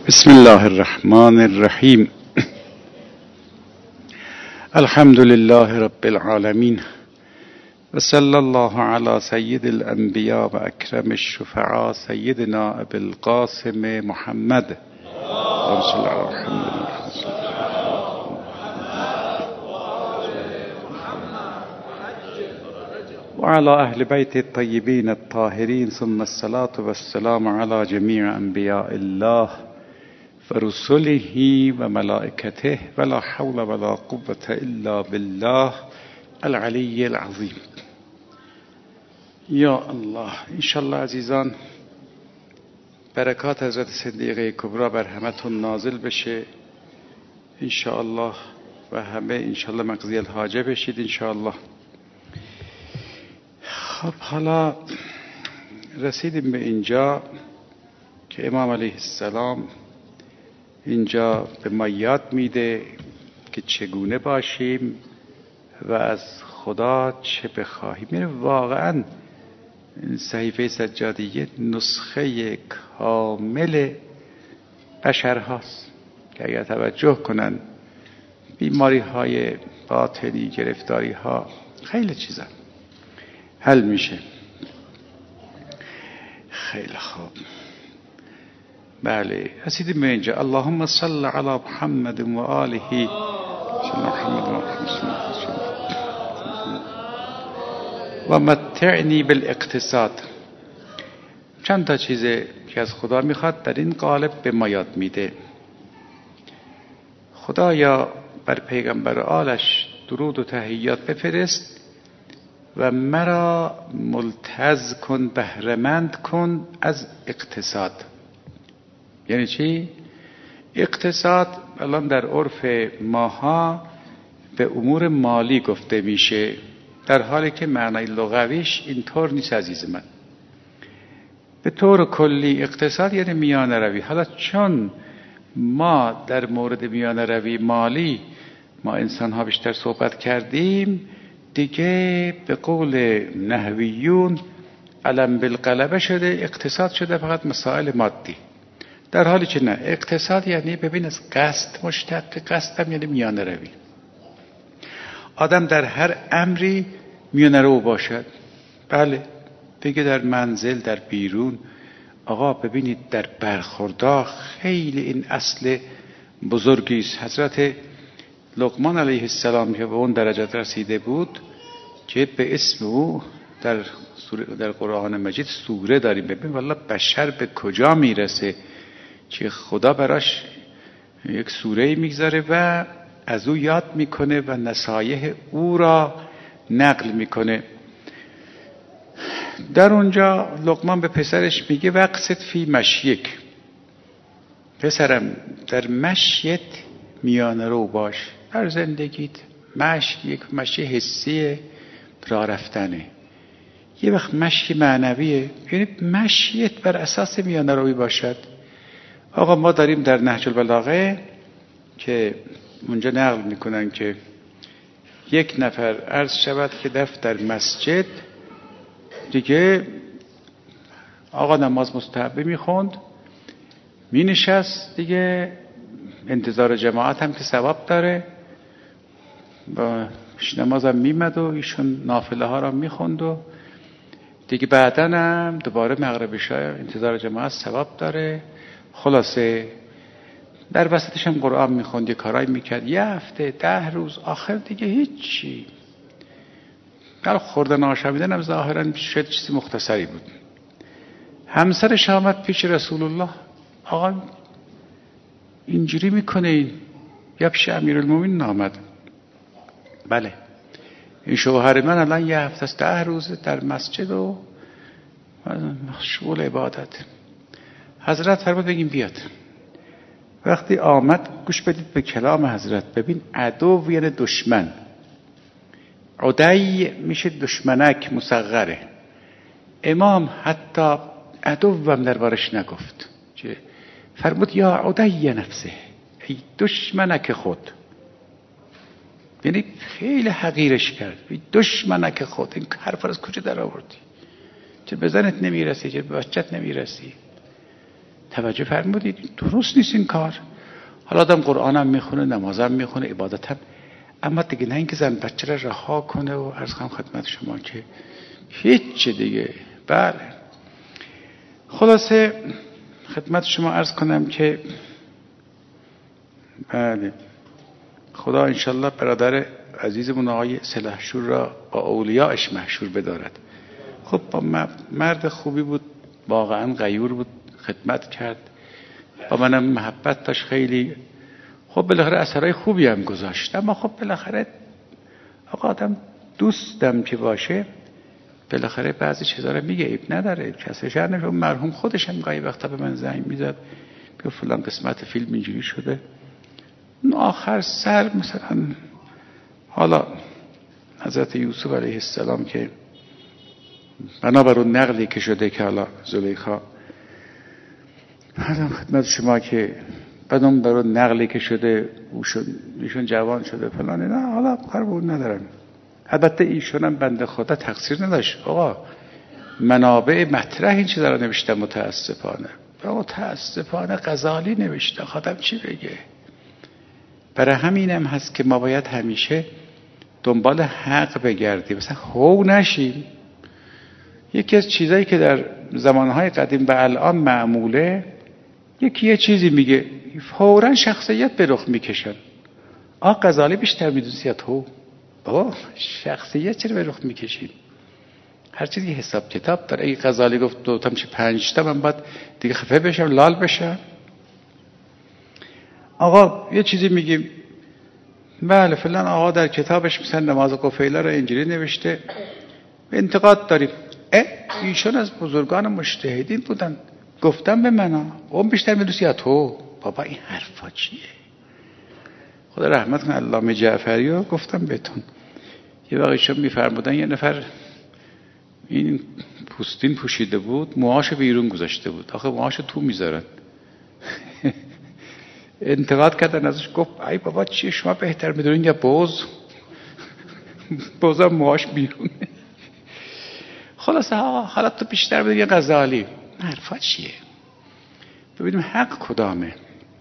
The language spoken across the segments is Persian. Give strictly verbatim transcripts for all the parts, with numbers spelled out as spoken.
بسم الله الرحمن الرحیم. الحمد لله رب العالمین و صلی الله علی سید الانبیاء و اکرم الشفعاء سیدنا ابی القاسم محمد و علی اهل بیت الطیبین الطاهرین ثم الصلاة والسلام علی جمیع انبیاء الله و رسله و ملائکته ولا حول ولا قوة الا بالله العلی العظیم. یا الله، انشالله عزیزان برکات حضرت صدیقه کبری بر همتون نازل بشه انشاءالله و همه انشاءالله مقضی الحاجه بشید انشاءالله. خب حالا رسیدیم به اینجا که امام علیه السلام اینجا به ما یاد میده که چگونه باشیم و از خدا چه بخواهیم. یعنی واقعا صحیفه سجادیه نسخه کامل بشر هاست که اگر توجه کنن بیماری های باطنی، گرفتاری ها، خیلی چیزا حل میشه. خیلی خوب، بله رسیدیم به اینجا. اللهم صل علی محمد و آله و متعنی بالاقتصاد. چند تا چیزه که از خدا میخواد در این قالب به ما یاد میده. خدایا بر پیغمبر آلش درود و تحیات بفرست و مرا ملتز کن، بهره‌مند کن از اقتصاد. یعنی چی؟ اقتصاد الان در عرف ماها به امور مالی گفته میشه، در حالی که معنای لغویش اینطور نیست عزیز من. به طور کلی اقتصاد یعنی میانه روی. حالا چون ما در مورد میانه روی مالی ما انسان ها بیشتر صحبت کردیم، دیگه به قول نحویون علم بالغلبه شده، اقتصاد شده فقط مسائل مادی، در حالی که نه. اقتصاد یعنی ببین از قصد مشتق، قصد هم یعنی میانه روی. آدم در هر امری میانه رو باشد. بله بگه در منزل، در بیرون. آقا ببینید در برخوردها خیلی این اصل بزرگی است. حضرت لقمان علیه السلام که به اون درجه رسیده بود که به اسم او در در قرآن مجید سوره داریم. ببین والله بشر به کجا میرسه که خدا براش یک سوره میگذاره و از او یاد میکنه و نصایح او را نقل میکنه. در اونجا لقمان به پسرش میگه وقصد فی مشیک، پسرم در مشیت میانه رو باش. در زندگیت مشی یک مشی حسیه، راه رفتنه. یه وقت مشی معنویه، یعنی مشیت بر اساس میانه روی باشد. آقا ما داریم در نهج البلاغه که اونجا نقل میکنن که یک نفر عرض شود که رفت در مسجد دیگه، آقا نماز مستحبه میخوند، مینشست دیگه، انتظار جماعت هم که ثواب داره، با نماز هم میمد و ایشون نافله ها را میخوند و دیگه بعداً هم دوباره مغرب عشاء انتظار جماعت ثواب داره. خلاصه در وسطش هم قرآن میخوند، یه کارایی میکرد، یه هفته ده روز، آخر دیگه هیچی. در خوردن آشامیدن هم ظاهرا شاید چیزی مختصری بود. همسرش آمد پیش رسول الله، آقا اینجوری میکنه این. یا پیش امیرالمومنین آمد، بله این شوهر من الان یه هفته است ده روز در مسجد و مشغول عبادت. حضرت فرمود بگیم بیاد. وقتی آمد گوش بدید به کلام حضرت. ببین عدو یعنی دشمن، عدی میشه دشمنک مصغره. امام حتی عدو هم دربارش نگفت، فرمود یا عدی نفسه، ای دشمنک خود. یعنی خیلی حقیرش کرد، ای دشمنک خود. این حرف از کجا در آوردی؟ چه به زنت نمیرسی، چه به بچت نمیرسی؟ توجه فرمودید؟ درست نیست این کار. حالا آدم قرآنم میخونه، نمازم میخونه، عبادتم، اما دیگه نه اینکه زن بچه را رها کنه. و عرض کنم خدمت شما که هیچ دیگه. بله خلاصه خدمت شما عرض کنم که بله خدا انشالله برادر عزیزمون آقای سلحشور را با اولیاءش محشور بدارد. خب با مرد خوبی بود، واقعا غیور بود، خدمت کرد، با منم محبت داشت خیلی. خب بالاخره اثرهای خوبی هم گذاشت. اما خب بالاخره آقا آدم دوستم که باشه بالاخره بعضی چیزا رو میگه، عیب نداره، کسی شر نمیشه. مرحوم خودش هم گاهی وقتا به من زنگ میزد که فلان قسمت فیلم اینجوری شده. آخر سر مثلا حالا حضرت یوسف علیه السلام که بنابر اون نقلی که شده که حالا زلیخا حالا خدمت شما که بعدم برای نقلی که شده ایشون جوان شده فلانه، نه حالا کار به اون ندارم. البته ایشون هم بنده خدا تقصیر نداشت. آقا منابع مطرح این چیزا رو نوشته متاسفانه. متاسفانه غزالی نوشته، خودم چی بگه. برای همینم هست که ما باید همیشه دنبال حق بگردیم، مثلا هو نشیم. یکی از چیزایی که در زمانهای قدیم و الان معموله، یکی یه چیزی میگه فوراً شخصیت به رخ میکشن. آ غزالی بیشتر میدونست هو بابا شخصیت چرا به رخ میکشید؟ هر چیزی حساب کتاب داره. اگه غزالی گفت دو تا میشه پنج تا، من باید دیگه خفه بشم لال بشم. آقا یه چیزی میگیم بله فلان آقا در کتابش مثلا نماز قفیله رو اینجوری نوشته، انتقاد داریم. اه ایشون از بزرگان مجتهدین بودن، گفتم به من اون بیشتر میدونست یا تو. بابا این حرفا چیه؟ خدا رحمت کنه علامه جعفری رو گفتم بهتون، یه وقت ایشون میفرمودن یه نفر این پوستین پوشیده بود، موهاشو بیرون گذاشته بود. آخه موهاشو تو میذارن. انتقاد کردن ازش، گفت ای بابا چیه شما بهتر میدونین یا بوز؟ بوزم موهاش بیرونه. خلاصه ها حالا تو بیشتر بدون یه غزالی. حرفا چیه؟ ببینیم حق کدامه.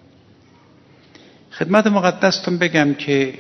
خدمت مقدستون بگم که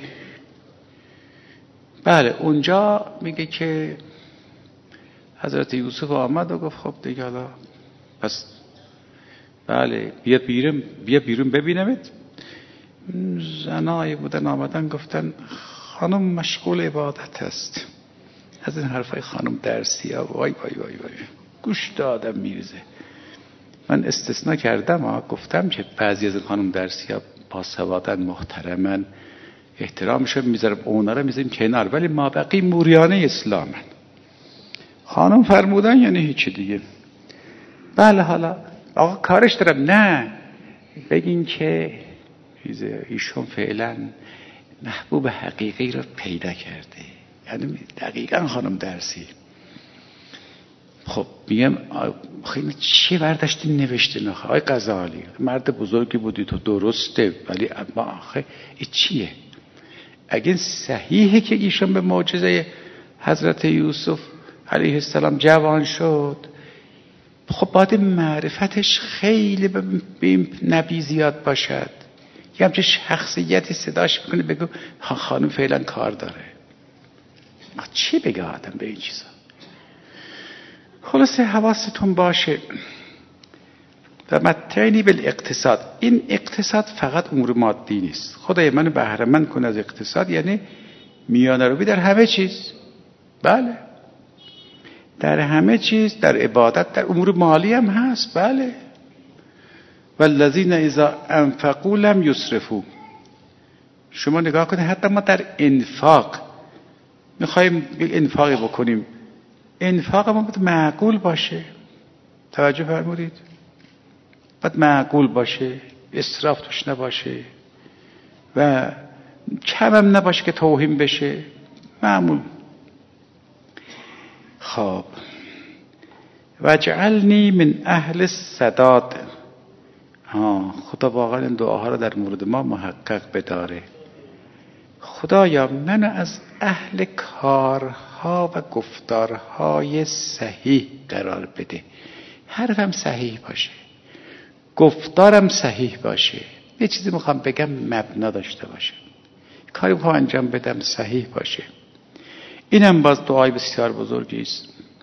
بله اونجا میگه که حضرت یوسف آمد و گفت خب دیگه حالا پس بله بیا بیرون بیا بیرون ببینمت. زنایی بودن آمدن گفتن خانم مشغول عبادت است. از این حرفای خانم درسی ها وای وای وای وای گوش دادم میریزه. من استثناء کردم ها، گفتم که بعضی از خانم درسی ها باسوادن، محترمن، احترامشون میذارم، اونا رو میذاریم کنار، ولی ما بقی موریانه اسلامن. خانم فرمودن یعنی هیچی دیگه. بله حالا آقا کارش دارم، نه بگین که ایشون فعلا محبوب حقیقی رو پیدا کرده. یعنی دقیقا خانم درسی. خب میگم خیلی چی برداشتی نوشته نخواه آقای غزالی مرد بزرگی بودی تو، درسته، ولی اما آخه ای چیه؟ اگه صحیحه که ایشون به معجزه حضرت یوسف علیه السلام جوان شد، خب باید معرفتش خیلی به این نبی زیاد باشد. یه همچه شخصیتی صداش میکنه بگو خانم فعلا کار داره. چی بگه آدم به این چیزا؟ خلاصه حواستون باشه. و متعنی بالاقتصاد، این اقتصاد فقط امور مادی نیست. خدای منو بهره مند کن از اقتصاد، یعنی میانه روی در همه چیز. بله در همه چیز، در عبادت، در امور مالی هم هست. بله والذین اذا انفقوا لم یسرفوا. شما نگاه کنید حتی ما در انفاق میخوایم انفاقی بکنیم، انفاق ما باید معقول باشه. توجه فرمودید؟ باید معقول باشه، اسراف توش نباشه و کم هم نباشه که توهین بشه، معمول. خب وجعلنی من اهل السداد. ها خدا واقعا این دعاها رو در مورد ما محقق بداره. خدایا منو از اهل کارها و گفتارهای صحیح قرار بده. حرفم صحیح باشه، گفتارم صحیح باشه، یه چیزی میخوام بگم مبنا داشته باشه، کاری میخوام انجام بدم صحیح باشه. اینم باز دعای بسیار بزرگی است.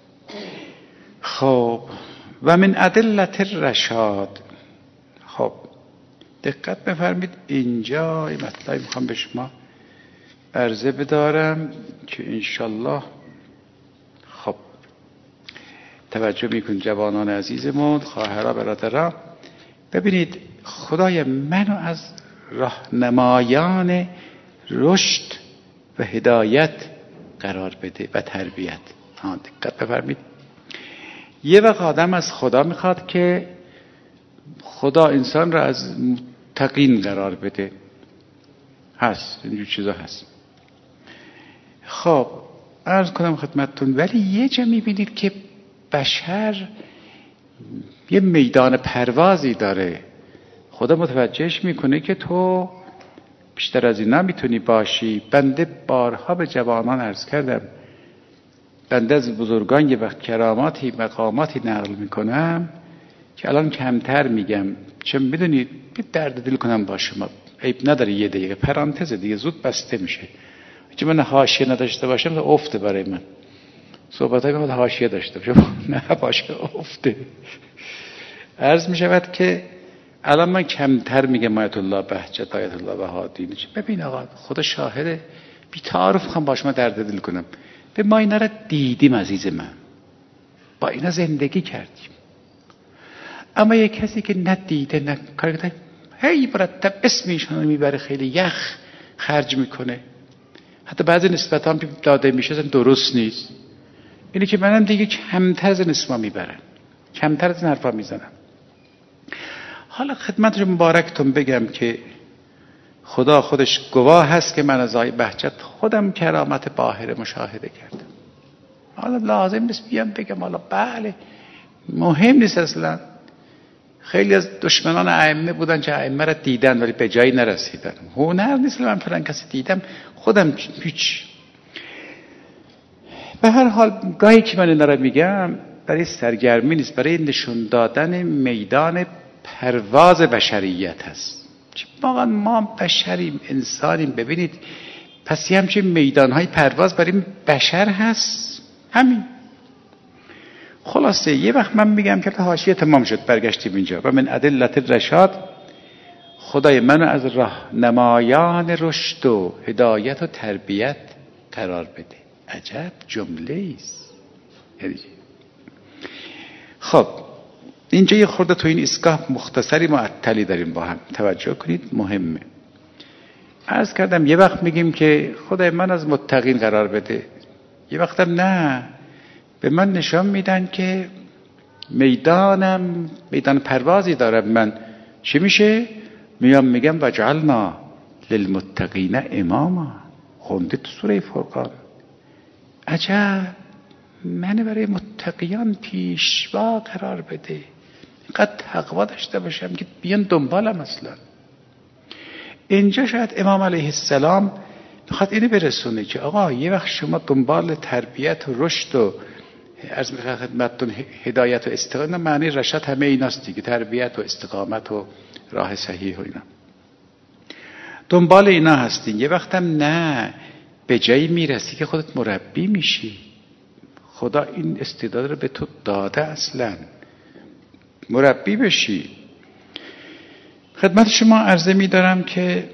خب و من ادلت الرشاد. خب دقت بفرمید، اینجا این مطلبی میخوام به شما عرضه بدارم که انشالله خب توجه میکنید جوانان عزیزمون، خواهرها، برادرها. ببینید خدای منو از راهنمایان رشد و هدایت قرار بده و تربیت. ها دقت بفرمید، یه وقت آدم از خدا میخواد که خدا انسان را از متقین قرار بده، هست اینجور چیزا هست. خب عرض کنم خدمتتون، ولی یه جا میبینید که بشر یه میدان پروازی داره. خدا متوجهش میکنه که تو بیشتر از این نمیتونی باشی. بنده بارها به جوانان عرض کردم، بنده از بزرگان یه وقت کراماتی مقاماتی نقل میکنم که الان کمتر میگم، چون میدونید درد دل کنم با شما، عیب نداره، یه دقیقه پرانتز دیگه زود بسته میشه. چون من حاشیه نداشته باشم تو افته برای من صحبتای من حاشیه داشته باشم، نه باشه افته. عرض میشود که الان من کمتر میگم آیت الله بهجت، آیت الله بهادین. ببین آقا خدا شاهده، بی تعارف خواهم با شما درد دل کنم. به ما اینا را دیدیم عزیز من، با اینا زندگی کردیم. اما یک کسی که ندیده نه کار کرده، هی مرتب اسم ایشون رو میبره، خیلی یخ خرج میکنه، حتی بعضی نسبت هم داده میشه درست نیست. اینه که منم دیگه کمتر از نسبت میبرن، کمتر از این حرفا میزنم. حالا خدمت مبارکتون بگم که خدا خودش گواه هست که من از آقای بهجت خودم کرامت باهره مشاهده کردم. حالا لازم نیست بیام بگم حالا بله، مهم نیست اصلا. خیلی از دشمنان ائمه بودن که ائمه را دیدن ولی به جایی نرسیدن. هنر نیست من فلان کسی دیدم، خودم هیچ. به هر حال گاهی که من اینا را میگم برای سرگرمی نیست، برای نشون دادن میدان پرواز بشریت هست. واقعا ما بشریم، انسانیم. ببینید پس یه همچین میدانهای پرواز برای بشر هست. همین خلاصه. یه وقت من میگم که حاشیه تمام شد، برگشتیم اینجا. و من ادلت الرشاد، خدای منو از راهنمایان رشد و هدایت و تربیت قرار بده. عجب جمله است. خب اینجا یه خورده تو این ایستگاه مختصری معطلی داریم با هم، توجه کنید مهمه. عرض کردم یه وقت میگیم که خدای من از متقین قرار بده، یه وقتم نه، به من نشان میدن که میدانم میدان پروازی دارم. من چی میشه؟ میام میگم وجعلنا للمتقین اماما، خونده تو سوره فرقان. عجب من برای متقیان پیشوا قرار بده، اینقدر تقوا داشته باشم که بیان دنبالم. اصلا اینجا شاید امام علیه السلام میخواد اینو برسونه که آقا یه وقت شما دنبال تربیت و رشد و عرض میخواد خدمتتون هدایت و استقامت، معنی رشد همه ایناست دیگه، تربیت و استقامت و راه صحیح و اینا، دنبال اینا هستین. یه وقتم نه، به جایی میرسی که خودت مربی میشی. خدا این استعداد رو به تو داده، اصلا مربی بشی. خدمت شما عرضه می‌دارم که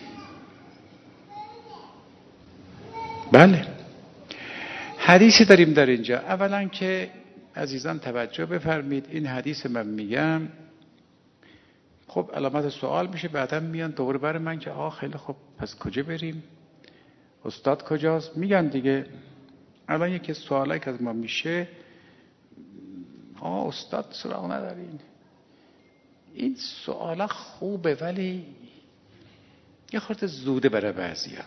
بله حدیثی داریم در اینجا. اولا که عزیزان توجه بفرمید، این حدیث من میگم خب علامت سوال میشه، بعدم میان دوباره برای من که آه خیلی خب پس کجا بریم، استاد کجاست، میگن دیگه. الان یکی از سوالایی که از ما میشه آه استاد سراغ ندارین. این سوالا خوبه ولی یه خورده زوده برای بعضیا.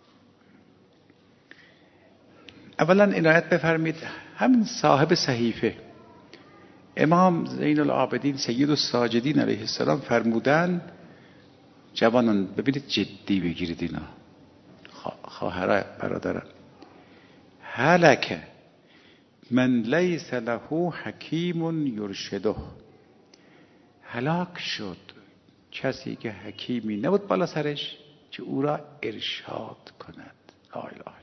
اولا عنایت بفرمید، همین صاحب صحیفه امام زین العابدین سید الساجدین علیه السلام فرمودن جوانان ببینید جدی بگیرید اینا، خواهرای برادرم، هلک من لیس له حکیم یرشده، هلاک شد کسی که حکیمی نبود بالا سرش که او را ارشاد کند. لا اله الا الله.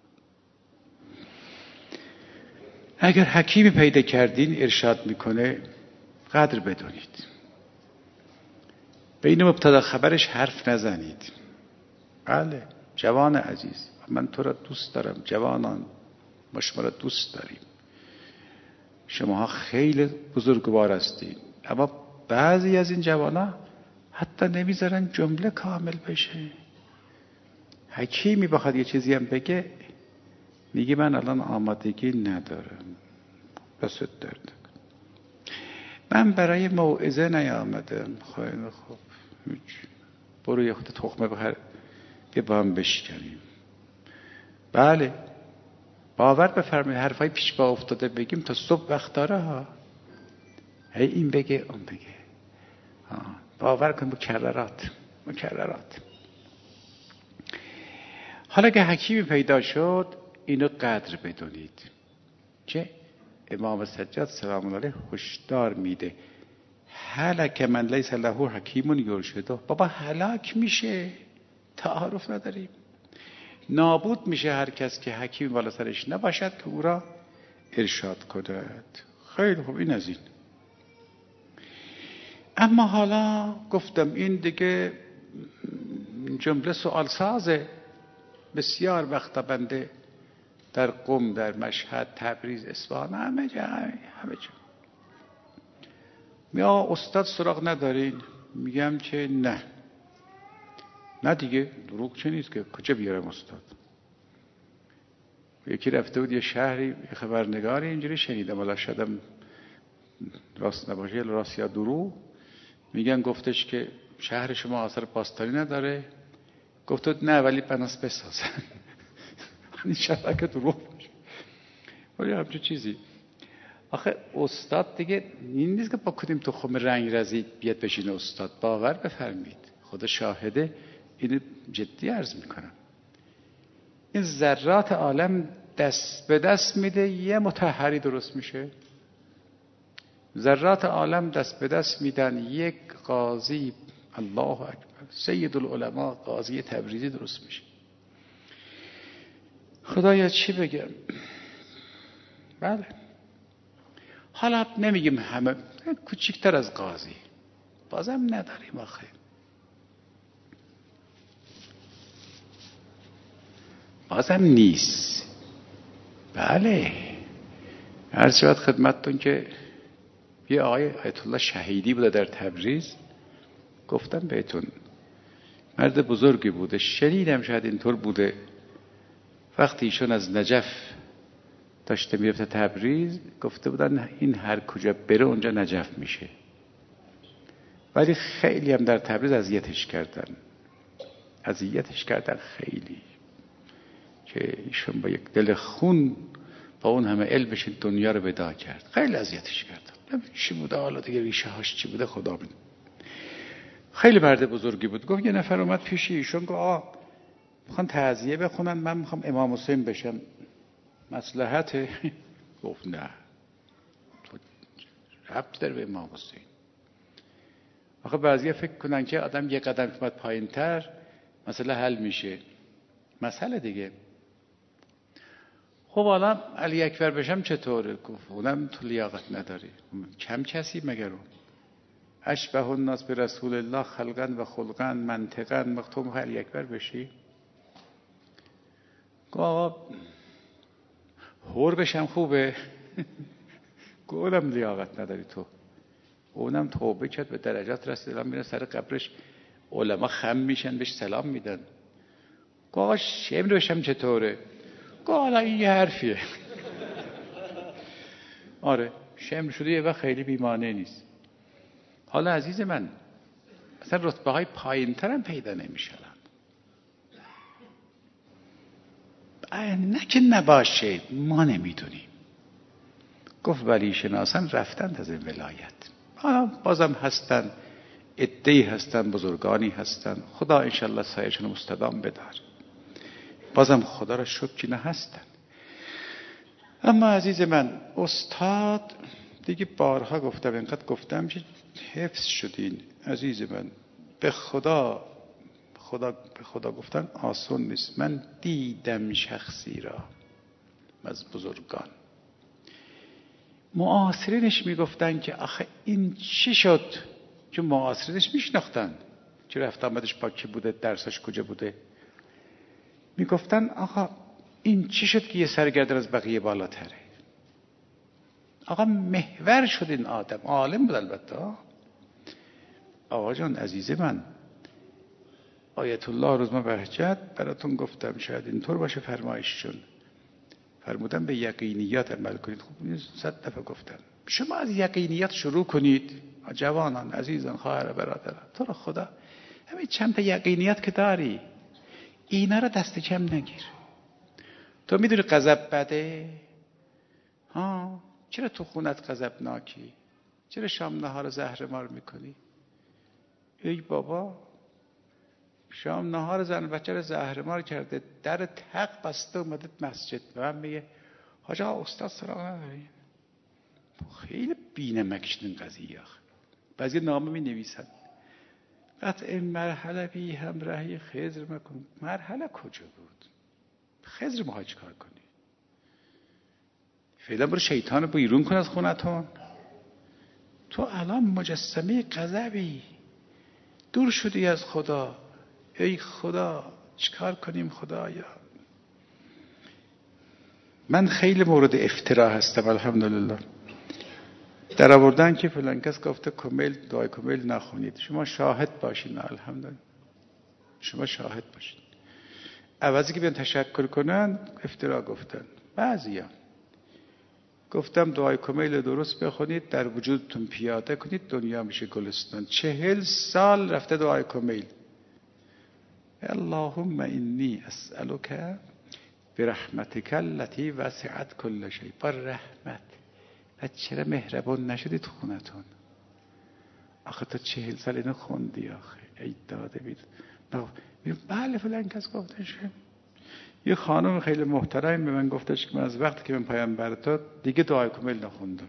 اگر حکیمی پیدا کردین ارشاد میکنه قدر بدونید. بین مبتدا خبرش حرف نزنید. بله جوان عزیز، من تو را دوست دارم. جوانان ما شما را دوست داریم، شماها خیلی بزرگوار هستید، اما بعضی از این جوانا حتی نمیذارن جمله کامل بشه. حکیمی بخواد یه چیزی هم بگه میگه من الان آمادگی ندارم، دست درد من برای موعظه نیامدم. خیلی خوب، برو یه خود تخمه بخر یه با هم بشکنیم. بله باور بفرمایید حرفای پیش با افتاده بگیم تا صبح وقت داره ها. هی این بگه اون بگه، باور کن مکررات مکررات. حالا که حکیمی پیدا شد اینو قدر بدونید که امام سجاد سلام الله علیه هشدار میده هلک من لیس له حکیم یرشده. بابا هلاک میشه، تعارف نداریم. نابود میشه هر کس که حکیم بالا سرش نباشد که او را ارشاد کند. خیلی خوب، این از این. اما حالا گفتم این دیگه جمله سوال سازه. بسیار وقتا بنده در قم، در مشهد، تبریز، اصفهان، همه جا همه جا یا استاد سراغ ندارین؟ میگم که نه نه دیگه، دروغ چه نیست که کجا بیارم استاد. یکی رفته بود یه شهری، یه خبرنگاری اینجوری شنیدم، ولی شدم راست نباشه راست یا دروغ، میگن گفتش که شهر شما آثار باستانی نداره. گفت نه ولی بناس بسازن. این شبکه دروغ باشه ولی همچه چیزی. آخه استاد دیگه این نیست که با کدیم تو خم رنگ رزید بیاد بشینه استاد. باور بفرمید، خدا شاهده، اینو جدی عرض میکنم. این ذرات عالم دست به دست میده یه مطهری درست میشه. ذرات عالم دست به دست میدن یک قاضی، الله اکبر، سید العلماء قاضی تبریزی درست میشه. خدایا چی بگم. بله حالا نمیگیم همه، کوچکتر از قاضی بازم نداریم آخه. بازم نیست. بله عرض شود خدمتتون که یه آقای آیت الله شهیدی بوده در تبریز، گفتم بهتون مرد بزرگی بوده، شنیدم شاید اینطور بوده. وقتی ایشون از نجف داشته میرفته تبریز، گفته بودن این هر کجا بره اونجا نجف میشه. ولی خیلی هم در تبریز اذیتش کردن اذیتش کردن خیلی، که ایشون با یک دل خون با اون همه علمش دنیا رو بدا کرد. خیلی اذیتش کردن. چی بوده حالا دیگه، ریشه هاش چی بوده خدا میدونه. خیلی مرد بزرگی بود. گفت یه نفر اومد پیش ایشون گفت آ میخوان تعزیه بخونن، من میخوام امام حسین بشم، مصلحته؟ گفت نه، تو ربط داره به امام حسین. آخه بعضیا فکر کنن که آدم یه قدم اومد پایین‌تر مسئله حل میشه. مسئله دیگه. خب حالا علی اکبر بشم چطوره؟ گفت اونم تو لیاقت نداری. کم کسی مگر اون؟ اشبه الناس به رسول الله خلقا و خلقا منطقا، مختوم علی اکبر بشی؟ گفت آقا هور بشم خوبه؟ گفتم لیاقت نداری تو. اونم توبه کرد، به درجات رسید، الان میره سر قبرش علما خم میشن بهش سلام میدن. گفت آقا شمر بشم چطوره؟ گفت حالا این یه حرفیه. آره شمر شده یه وقت خیلی بیمانه نیست. حالا عزیز من اصلا رتبه های پایین تر هم پیدا نمیشن. نه که نباشه، ما نمیدونیم. گفت ولی شناسان رفتند از این ولایت. حالا بازم هستن، عده‌ای هستن، بزرگانی هستن، خدا انشالله سایه‌شون مستدام بدار. بازم خدا را شکر که نه هستن. اما عزیز من استاد دیگه بارها گفتم، اینقدر گفتم که حفظ شدین عزیز من. به خدا خدا به خدا گفتن آسان نیست. من دیدم شخصی را از بزرگان، معاصرینش میگفتن که آخه این چی شد، که معاصرینش میشناختن که رفت آمدش با کی بوده، درسش کجا بوده. میگفتن آقا این چی شد که یه سرگردن از بقیه بالاتره. آقا محور شد این آدم، عالم بود البته. آقا جان عزیز من، آیت الله رزما بهجت براتون گفتم، شاید اینطور باشه فرمایششون، فرمودن به یقینیات عمل کنید. خب صد دفعه گفتم شما از یقینیات شروع کنید. جوانان عزیزان خواهر برادران، تو رو خدا همین چند تا یقینیات که داری اینا رو دست کم نگیر. تو میدونی غضب بده؟ ها چرا تو خونت غضبناکی؟ چرا شام نهار زهرمار میکنی؟ ای بابا، شام نهار زن بچه رو زهرمار کرده، در تق بسته اومده مسجد، به من میگه حاج آقا استاد سراغ نداری؟ خیلی بی‌نمک شد این قضیه. بعضی نامه می نویسن قطع مرحله بی همراهی خضر مکن. مرحله کجا بود؟ خضر ما چی کار کنی؟ فعلا برو شیطان رو بیرون کن از خونتون. تو الان مجسمه غضبی، دور شدی از خدا. ای خدا چیکار کنیم خدایا؟ من خیلی مورد افترا هستم الحمدلله. در آوردن که فلان کس گفته کمیل دعای کمیل نخونید، شما شاهد باشین. الحمدلله شما شاهد باشین. عوضی که بیان تشکر کنن افترا گفتن. بعضیا گفتم دعای کمیل درست بخونید، در وجودتون پیاده کنید، دنیا میشه گلستان. چهل سال رفته دعای کمیل. اللهم انی اسألک برحمتک التي وسعت كل شيء. با رحمت. و چرا مهربان نشدید خونتون؟ آخه تا چهل سال اینو خوندی آخه. ای داده بید. بله فلان کس گفتش. یه خانم خیلی محترم به من گفتش که من از وقتی که من پیامبر داد دیگه دعای کمیل نخوندم.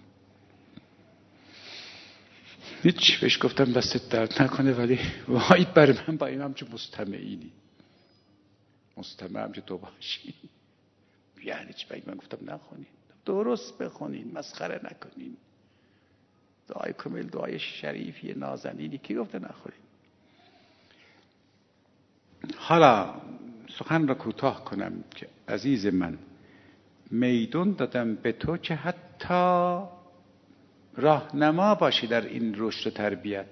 هیچ بهش گفتم دستت درد نکنه، ولی وای بر من با این همچه مستمعینی. مستمع همچه تو باشی. یعنی چی؟ بگی من گفتم نخونین، درست بخونین، مسخره نکنین. دعای کمیل دعای شریفی نازنینی، کی گفته نخونین؟ حالا سخن را کوتاه کنم که عزیز من، میدون دادم به تو که حتی راهنما باشی در این رشد و تربیت.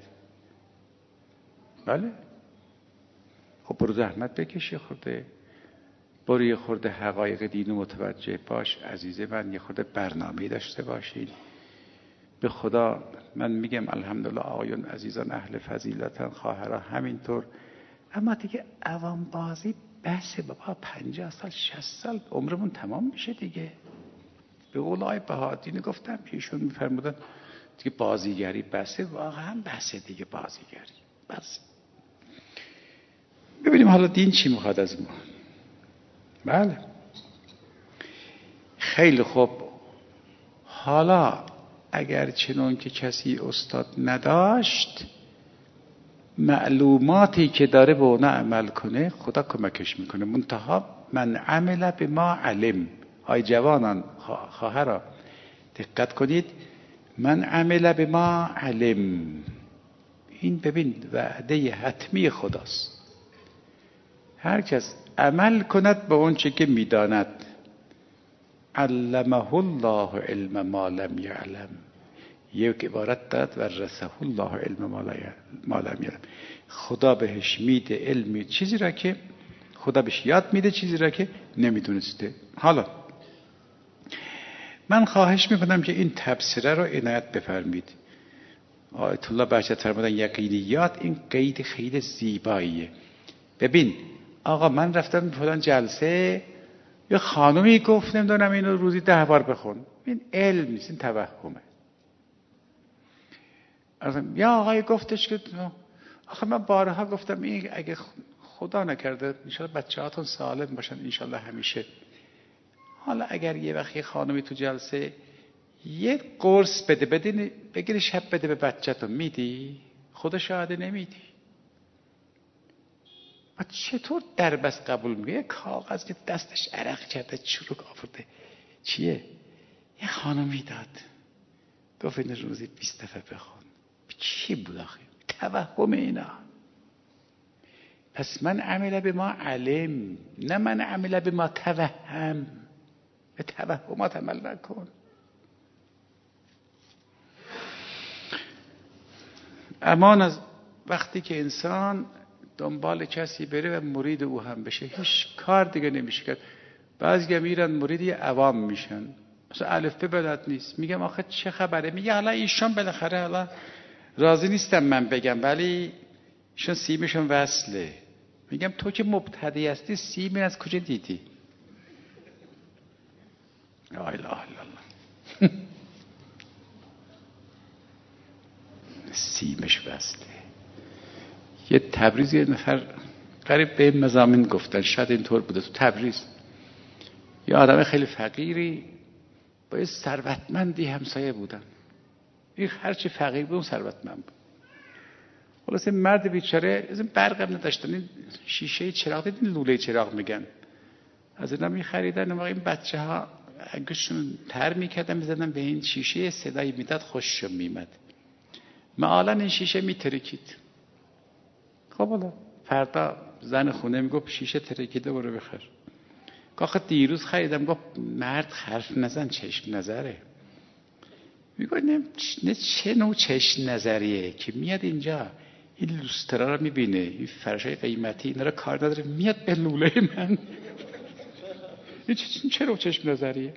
بله خب برو زحمت بکشی، خورده برو یه خورده حقایق دین متوجه باش عزیز من، یه خورده برنامه داشته باشین. به خدا من میگم الحمدلله آقایون عزیزان اهل فضیلتن، خواهرها همینطور. اما دیگه عوام بازی بسه بابا. پنجاه سال شصت سال عمرمون تمام میشه دیگه. به قول آقای بهادین گفتم که ایشون میفرمودن دیگه بازیگری بسه. واقعا بسه دیگه بازیگری بس. ببینیم حالا دین چی میخواد از ما. بله خیلی خوب. حالا اگر چنون که کسی استاد نداشت، معلوماتی که داره به اونا عمل کنه خدا کمکش میکنه. منتها من عمل به ما علم. های جوانان خواهرها دقت کنید، من عمل به ما علم. این ببین وعده حتمی خداست. هر کس عمل کند به اون چه که میداند. علمه الله علم ما لم یعلم. یک عبارت داد و رسه الله علم ما لم یعلم. خدا بهش میده علمی چیزی را که خدا بهش یاد میده، چیزی را که نمیدونسته. حالا من خواهش میکنم که این تبصره رو عنایت بفرمید. آیت الله بهجت فرمودن یقینیات. این قید خیلی زیباییه. ببین آقا من رفتم فلان جلسه، یه خانومی گفت نمیدونم اینو روزی ده بار بخون. این علم نیست، این توهمه. یا آقای گفتش که آخه من بارها گفتم این اگه خدا نکرده انشالله بچه هاتون سالم باشن انشالله همیشه. حالا اگر یه وقتی خانمی تو جلسه یه قرص بده بدین بگیری شب بده به بچه‌تو، میدی؟ خدا شاهده نمیدی. و چطور در بس قبول میگه؟ یه کاغذ که دستش عرق کرده چروک آورده، چیه؟ یه خانمی داد، گفت این روزی بیست دفعه بخون. چی بود آخه؟ توهم اینا. پس من عمل به ما علم، نه من عمل به ما توهم. به توهمات عمل نکن. امان از وقتی که انسان دنبال کسی بره و مرید او هم بشه، هیچ کار دیگه نمیشه کرد. بعضی میرن مریدی عوام میشن، مثلا الف به بلد نیست. میگم آخه چه خبره؟ میگه حالا ایشان بالاخره حالا راضی نیستم من بگم ولی ایشان سیمشون وصله. میگم تو که مبتدی هستی سیم از کجا دیدی؟ لا اله الا الله. سیمش وصله. یه تبریز یه نفر قریب به این مضامین گفتن، شاید اینطور بوده، تو تبریز یه آدم خیلی فقیری با یه ثروتمندی همسایه بودن. این هرچی فقیر بود اون ثروتمند بود. خلاصه مرد بیچاره از این برق هم نداشتن، این شیشه چراغ، این لوله چراغ میگن، از اینا میخریدن. و این بچه ها انگشتشون تر میکردن میزدن به این شیشه، صدایی میداد خوششون میمد. معالا این شیشه میترکید. خب حالا فردا زن خونه میگفت شیشه ترکیده برو بخر. آخه دیروز خریدم. گفت مرد حرف نزن، چشم نظره. میگه نه چه نوع چشم نظریه که میاد اینجا این لوسترا رو میبینه، این فرشای قیمتی اینا رو کار نداره، میاد به لوله من. این چه نوع چشم نظریه؟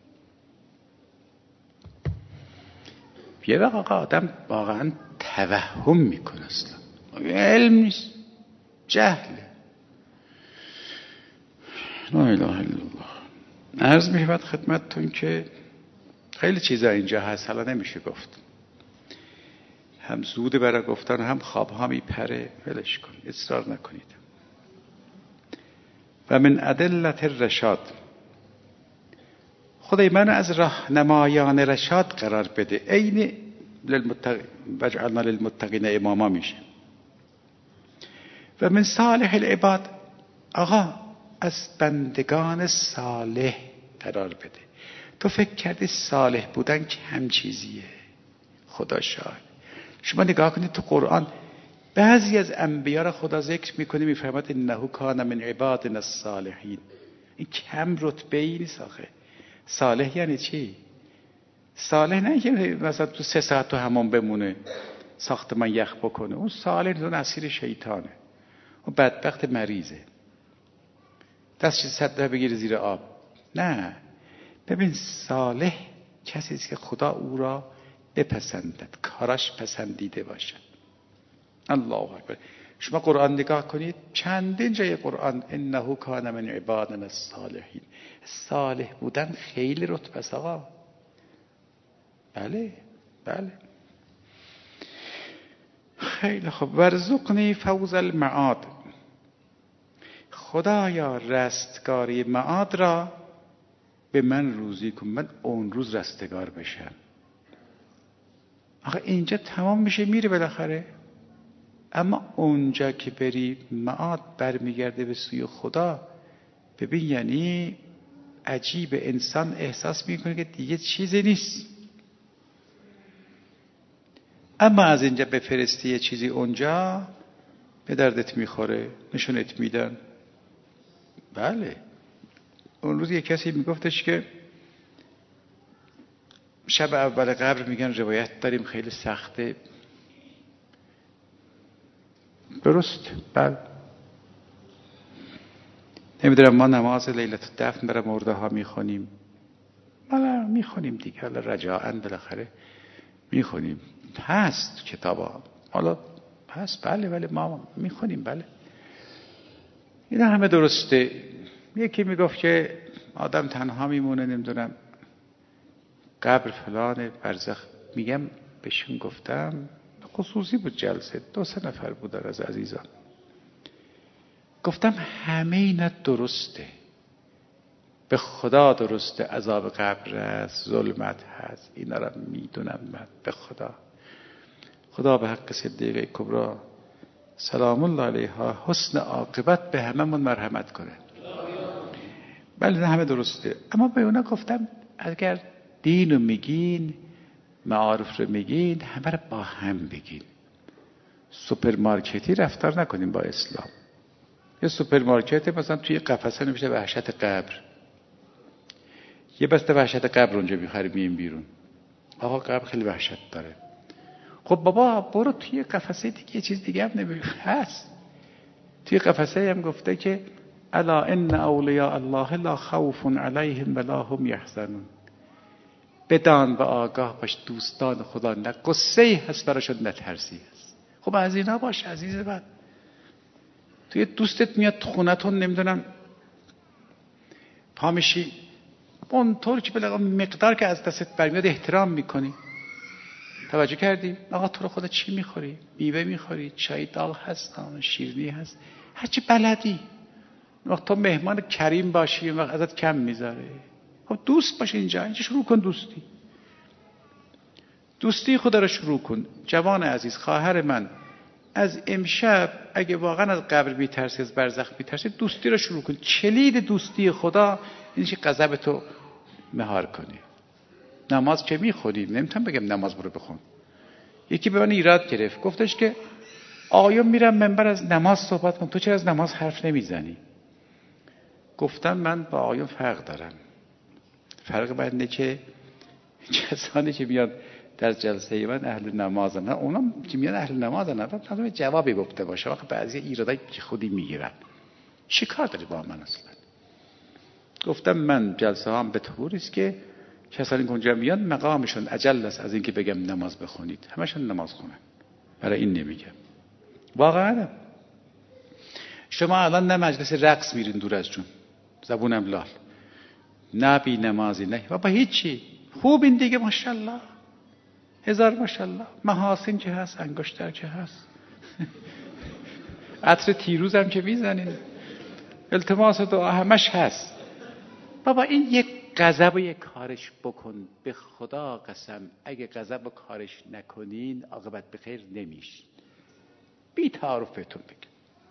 یه وقت آدم واقعا توهم میکنه، اصلا علم نیست، جهله. لا اله الا الله. عرض میشود خدمتتون که خیلی چیزا اینجا هست، حالا نمیشه گفت، هم زوده برای گفتن، هم خواب ها میپره. ولش کن، اصرار نکنید. و من ادلت الرشاد، خدای من از راهنمایان رشاد قرار بده. عین للمتقین وجعلنا للمتقین اماما میشه. و من صالح العباد، آقا از بندگان صالح قرار بده. تو فکر کردی صالح بودن کم چیزیه؟ خدا شاهد. شما نگاه کنید تو قرآن بعضی از انبیا را خدا ذکر میکنه، میفرماد انه کان من عبادنا الصالحین. این کم رتبه ای نیست آخه. صالح یعنی چی؟ صالح نه که مثلا تو سه ساعت تو حمام بمونه، ساختمان یخ بکنه. اون صالح اون اسیر شیطانه، اون بدبخت مریضه، دستش صدقه بگیره زیر آب. نه، ببین صالح کسی است که خدا او را بپسندد، کاراش پسندیده باشد. الله اکبر. شما قرآن نگاه کنید، چندین جای قرآن انه کان من عبادنا الصالحین. صالح بودن خیلی رتبه است آقا. بله بله. خیلی خوب. ورزقنی فوز المعاد، خدایا رستگاری معاد را به من روزی کن، من اون روز رستگار بشم. آخه اینجا تمام میشه میره بالاخره، اما اونجا که بری معاد برمیگرده به سوی خدا. ببین یعنی عجیب، انسان احساس میکنه که دیگه چیزی نیست. اما از اینجا بفرستی یه چیزی اونجا به دردت میخوره، نشونت میدن. بله. اون روز یک کسی میگفتش که شب اول قبر، میگن روایت داریم خیلی سخته. درست؟ بله. نمیدونم ما نماز لیلت الدفن برای مرده ها میخونیم، حالا میخونیم دیگه، حالا رجاءً بالاخره میخونیم، هست کتابا، حالا هست بله، ولی ما میخونیم. بله اینا همه درسته. یکی میگفت که آدم تنها میمونه، نمیدونم قبر فلان برزخ. میگم بهشون گفتم، خصوصی بود جلسه، دو سه نفر بودن از عزیزان، گفتم همه اینا درسته، به خدا درسته عذاب قبر است، ظلمت هست، اینا را میدونم من به خدا. خدا به حق صدیقه کبری سلام الله علیها حسن عاقبت به هممون مرحمت کنه. بله نه همه درسته، اما به اونا گفتم اگر دین رو میگین، معارف رو میگین، همه رو با هم بگین. سوپرمارکتی رفتار نکنیم با اسلام. یه سوپرمارکت مثلا توی قفسه نمیشه وحشت قبر، یه بسته وحشت قبر اونجا میخریم مییم بیرون. آقا قبر خیلی وحشت داره. خب بابا برو توی قفسه دیگه، یه چیز دیگه هم نمیشه هست. توی قفسه هم گفته که الا ان اولیاء الله لا خوف علیهم ولا هم یحزنون. بدان و آگاه باش دوستان خدا نه قصه‌ای هست براشون نه ترسی هست. خب از اینا باش عزیز من. توی دوستت میاد تو خونتون نمیدونم پا میشی اونطور که بلقا مقدار که از دستت برمیاد احترام میکنی. توجه کردی؟ آقا تو رو خدا چی میخوری؟ میوه میخوری؟ چای داغ هست؟ شیرینی هست؟ هرچی بلدی. وقت تو مهمان کریم باشی اون وقت ازت کم میذاره. خب دوست باش اینجا، اینجا شروع کن دوستی. دوستی خدا رو شروع کن. جوان عزیز، خواهر من، از امشب اگه واقعا از قبر میترسی، از برزخ میترسی، دوستی رو شروع کن. کلید دوستی خدا اینه که غضب تو مهار کنی. نماز که میخونی، نمیتونم بگم نماز برو بخون. یکی به من ایراد گرفت، گفتش که آقایون میرم منبر از نماز صحبت کن، تو چرا از نماز حرف نمیزنی؟ گفتم من با آقایون فرق دارم. فرق بر اینه که کسانی که میاد در جلسه من اهل نمازن، نه اونا که میان اهل نمازن، نه لازم جوابی گفته باشه. وقت بعضی ایرادایی که خودی میگیرن، چی کار داری با من اصلا؟ گفتم من جلسه هم به طوری است که کسانی که اونجا میان مقامشون اجل است از اینکه بگم نماز بخونید، همشون نماز خونن. برای این نمیگم. واقعا شما الان نه مجلس رقص میرین دور از جون، زبونم لال، نه بی نمازی، نه بابا هیچی، خوبین دیگه، ماشاءالله، هزار ماشاءالله، محاسن که هست، انگشتر که هست، عطر تیروز هم که میزنین، التماس دعا همش هست. بابا این یک غضب و یک کارش بکن. به خدا قسم اگه غضب و کارش نکنین عاقبت به خیر نمیشه. بی تعارف بهتون بگم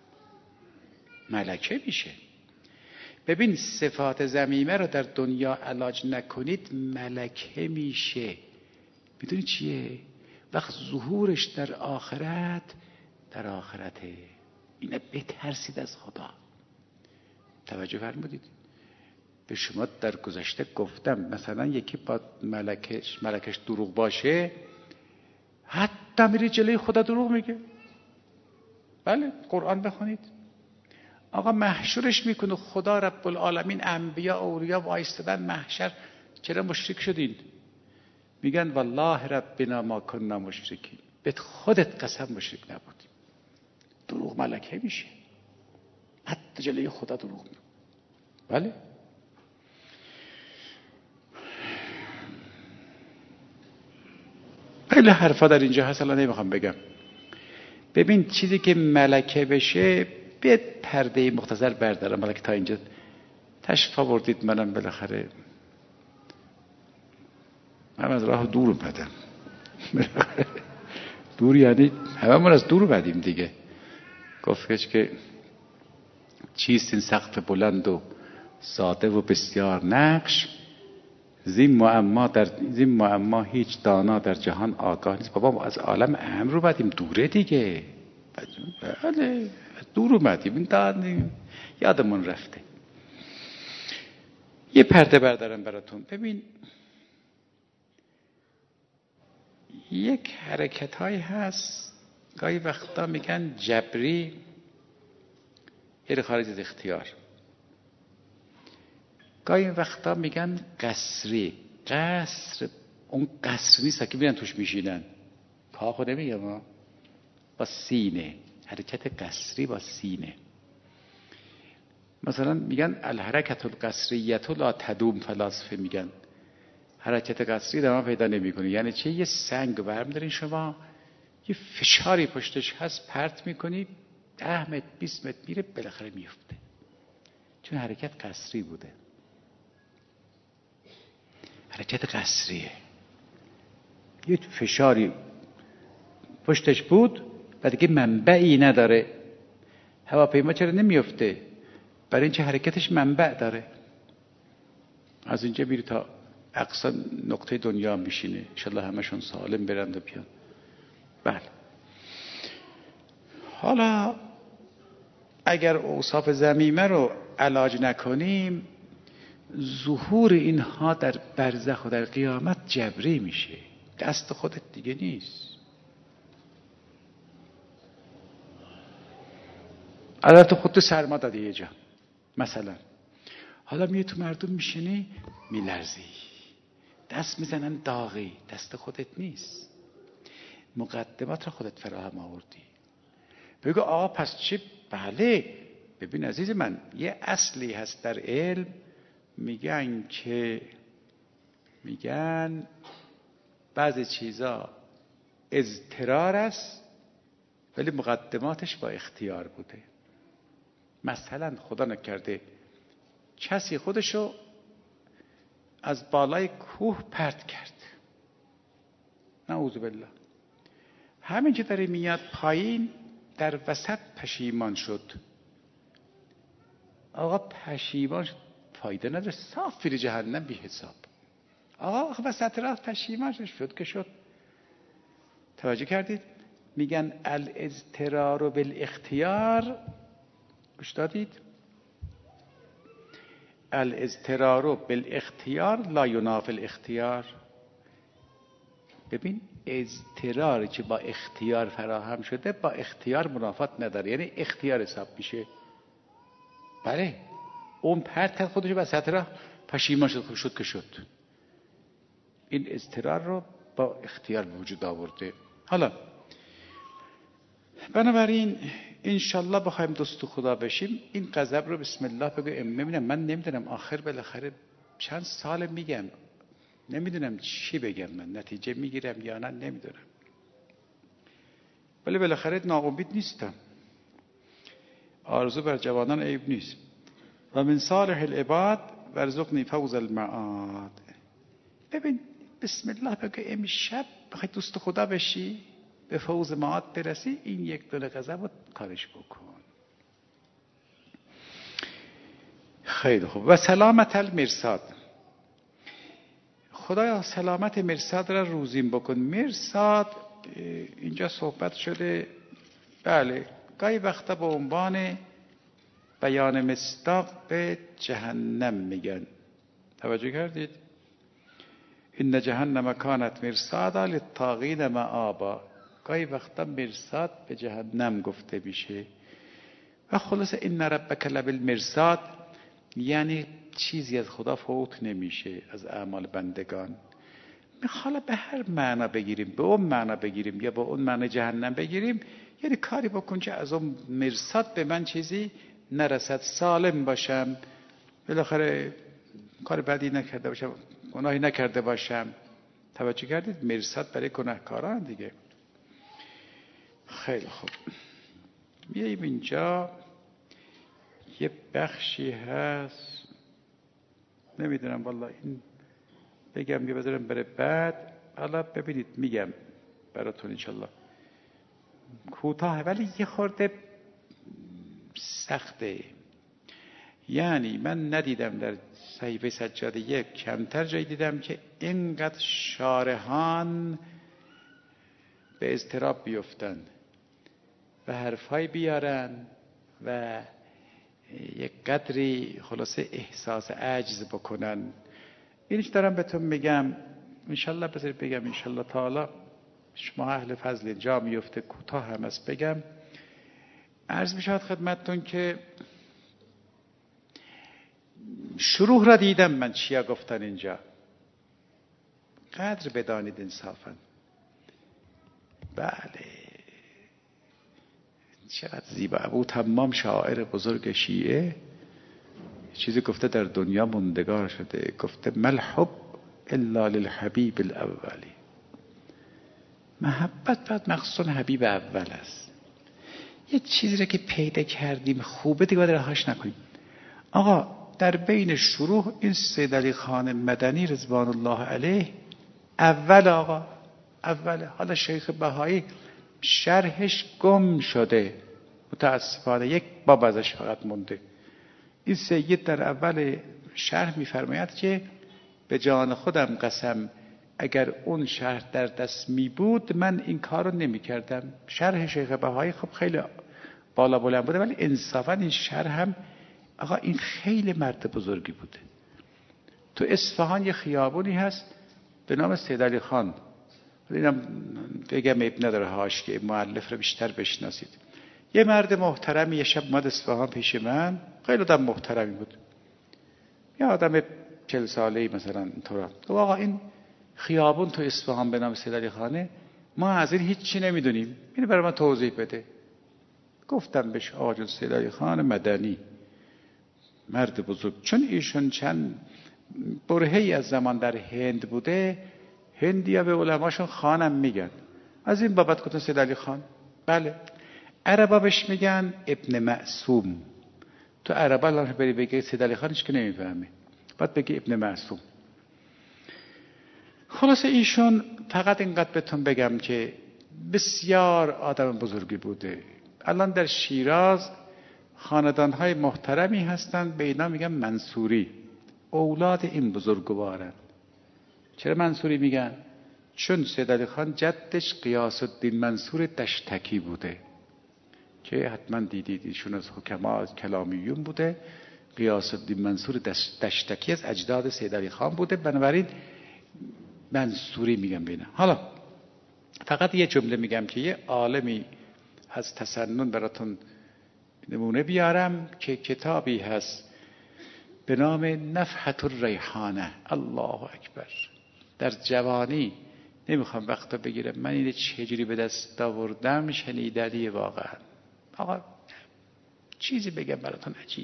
ملکه میشه. ببین صفات ذمیمه رو در دنیا علاج نکنید ملکه میشه. میدونی چیه؟ وقت ظهورش در آخرت، در آخرته. اینه بترسید از خدا. توجه فرمودید؟ به شما در گذشته گفتم مثلا یکی با ملکش ملکش دروغ باشه، حتی میری جلوی خدا دروغ میگه. بله قرآن بخونید. آقا محشورش میکنه خدا رب العالمین، انبیا اولیا وایستادن محشر، چرا مشرک شدین؟ میگن والله ربنا ما کننا مشرکین. به خودت قسم مشرک نبودیم. دروغ ملکه میشه، حتی جلوی خدا دروغ میگه. بله خیلی حرفا در اینجا هست، الان نمیخوام بگم. ببین چیزی که ملکه بشه به پرده مختصر بردارم. ملکه تا اینجا تشریف آوردید، منم بالاخره من از راه دور اومدم. دور یعنی هممون از دور اومدیم دیگه. گفتش که چیست این سقف بلند و ساده و بسیار نقش، زین معما در زین معما هیچ دانا در جهان آگاه نیست. بابا ما از عالم امر اومدیم دوره دیگه. بله دور اومدیم، این دادیم یادمون رفته. یه پرده بردارم براتون. ببین یک حرکت هایی هست گاهی وقتا میگن جبری، یه خارج از اختیار. گاهی وقتا میگن قصری. قصر اون قصر نیست که میرن توش میشینن، کاخو نمیگم ما، با سینه. حرکت قصری با سینه. مثلا میگن الحرکت القصریه لا تدوم. فلاسفه میگن حرکت قصری دوام پیدا نمیکنه. یعنی چه؟ یه سنگ برمی‌دارین شما، یه فشاری پشتش هست، پرت میکنی، ده متر بیست متر میره، بالاخره میفته، چون حرکت قصری بوده. حرکت قسریه، یه فشاری پشتش بود و دیگه منبعی نداره. هواپیما چرا نمیفته؟ برای اینکه حرکتش منبع داره. از اینجا میره تا اقصا نقطه دنیا میشینه، انشالله همشون سالم برند و بیان. بله. حالا اگر اوصاف ضمیمه رو علاج نکنیم، ظهور اینها در برزخ و در قیامت جبری میشه، دست خودت دیگه نیست. البته خودت سرما دادی یه جا مثلا، حالا میای تو مردم میشینی میلرزی، دست میزنن داغی، دست خودت نیست، مقدمات رو خودت فراهم آوردی. بگو آقا پس چی؟ بله ببین عزیز من، یه اصلی هست در علم، میگن که میگن بعضی چیزا اضطرار است ولی مقدماتش با اختیار بوده. مثلا خدا نکرده کسی خودشو از بالای کوه پرت کرد، نعوذ بالله، همین که داره میاد پایین در وسط پشیمان شد. آقا پشیمان شد فایده نداره، صاف فیر جهنم بی حساب. آقا وسط راه پشیمان شد که شد. توجه کردید؟ میگن الاضطرار بالاختیار، گوش دادید؟ الاضطرار بالاختیار لا ینافی الاختیار. ببین اضطراری که با اختیار فراهم شده با اختیار منافات نداره، یعنی اختیار حساب میشه. بله اون پرت کرد خودش وسط راه پشیمان شد شد که شد. این اضطرار رو با اختیار به وجود آورده. حالا بنابراین انشالله بخوایم دوست خدا بشیم، این غضب رو بسم الله بگو. ببینم من نمیدونم آخر بالاخره چند سال میگم، نمیدونم چی بگم، من نتیجه میگیرم یا نه نمیدونم، ولی بالاخره ناامید نیستم. آرزو بر جوانان عیب نیست. و من صالح العباد ورزقنی فوز المعاد. ببین بسم الله بگو امشب بخوای دوست خدا بشی، به فوز معاد برسی، این یک دونه غضب رو کارش بکن. خیلی خوب. و سلامت المرصاد، خدایا سلامت مرصاد را روزیم بکن. مرصاد اینجا صحبت شده، بله گاهی وقتا به عنوان بیان مصداق به جهنم میگن. توجه کردید؟ این جهنم کانت مرصادا للطاغین مآبا. گاهی وقتا مرصاد به جهنم گفته میشه. و خلاصه این ربک لبالمرصاد، یعنی چیزی از خدا فوت نمیشه از اعمال بندگان. حالا به هر معنا بگیریم، به اون معنا بگیریم یا به اون معنا جهنم بگیریم، یعنی کاری بکن که از اون مرصاد به من چیزی نرسد، سالم باشم، بالاخره کار بدی نکرده باشم، گناهی نکرده باشم. توجه کردید؟ مرصاد برای گناهکاران دیگه. خیلی خوب. میاییم اینجا یه بخشی هست، نمیدونم والله این بگم که بذارم بره بعد. حالا ببینید میگم براتون انشالله، کوتاه ولی یه خورده سخته. یعنی من ندیدم در صحیفه سجاده یک، کمتر جایی دیدم که اینقدر شارحان به اضطراب بیفتن و حرفای بیارن و یک قدری خلاصه احساس عجز بکنن. اینش دارم بهتون میگم، انشالله بذارید بگم انشالله تعالی شما اهل فضل جا میفته، کوتاه هم است بگم. عرض میشود خدمتتون که شروع را دیدم من چیا گفتن اینجا، قدر بدانید انصافا. بله چقدر زیبا. ابو تمام شاعر بزرگ شیعه چیزی گفته در دنیا موندگار شده، گفته ملحب الا للحبیب الاولی. محبت باید مخصوص حبیب اول است. یه چیزی رو که پیدا کردیم خوبه دیگه باید رهاش نکنیم. آقا در بین شروع این سید علی خان مدنی رضوان الله علیه اول آقا اول. حالا شیخ بهایی شرحش گم شده متاسفانه، یک باب ازش فقط مونده. این سید در اول شرح میفرماید که به جان خودم قسم اگر اون شرح در دست می بود من این کار رو نمی کردم. شرح شیخ بهایی خب خیلی بالا بلند بوده، ولی انصافا این شرح هم آقا این خیلی مرد بزرگی بوده. تو اصفهان یه خیابونی هست به نام سید علی خان، اینم بگم عیب نداره هاش که مؤلف رو بیشتر بشناسید. یه مرد محترمی یه شب اومد اصفهان پیش من، خیلی آدم محترمی بود، یه آدم چهل ساله‌ای مثلا اینطورا. گفت آقا این خیابون تو اصفهان به نام سید علی خانه ما از این هیچی نمیدونیم، اینو برای من توضیح بده. گفتم بهش آقا جون سید علی خان مدنی مرد بزرگ، چون ایشون چند برهه‌ای از زمان در هند بوده، هندیا به علماشون خانم میگن، از این بابت گفتن سید علی خان. بله. عربا بهش میگن ابن معصوم. تو عربا الان بری بگی سید علی خان هیچ که نمیفهمه، بعد بگی ابن معصوم. خلاصه ایشون فقط اینقدر بهتون بگم که بسیار آدم بزرگی بوده. الان در شیراز خاندانهای محترمی هستند به اینا میگن منصوری، اولاد این بزرگوارن. چرا منصوری میگن؟ چون سید علی خان جدش قیاس الدین منصور دشتکی بوده که حتما دیدید، ایشون از حکما از کلامیون بوده. قیاس الدین منصور دشتکی از اجداد سید علی خان بوده، بنابراین منصوری میگم بینا. حالا فقط یه جمله میگم که یه عالمی از تسنن براتون نمونه بیارم که کتابی هست به نام نفحة الریحانه. الله اکبر. در جوانی نمیخوام وقتا بگیرم، من اینه چجوری به دست آوردم شنیدنی واقعا. آقا چیزی بگم براتون عجیبه.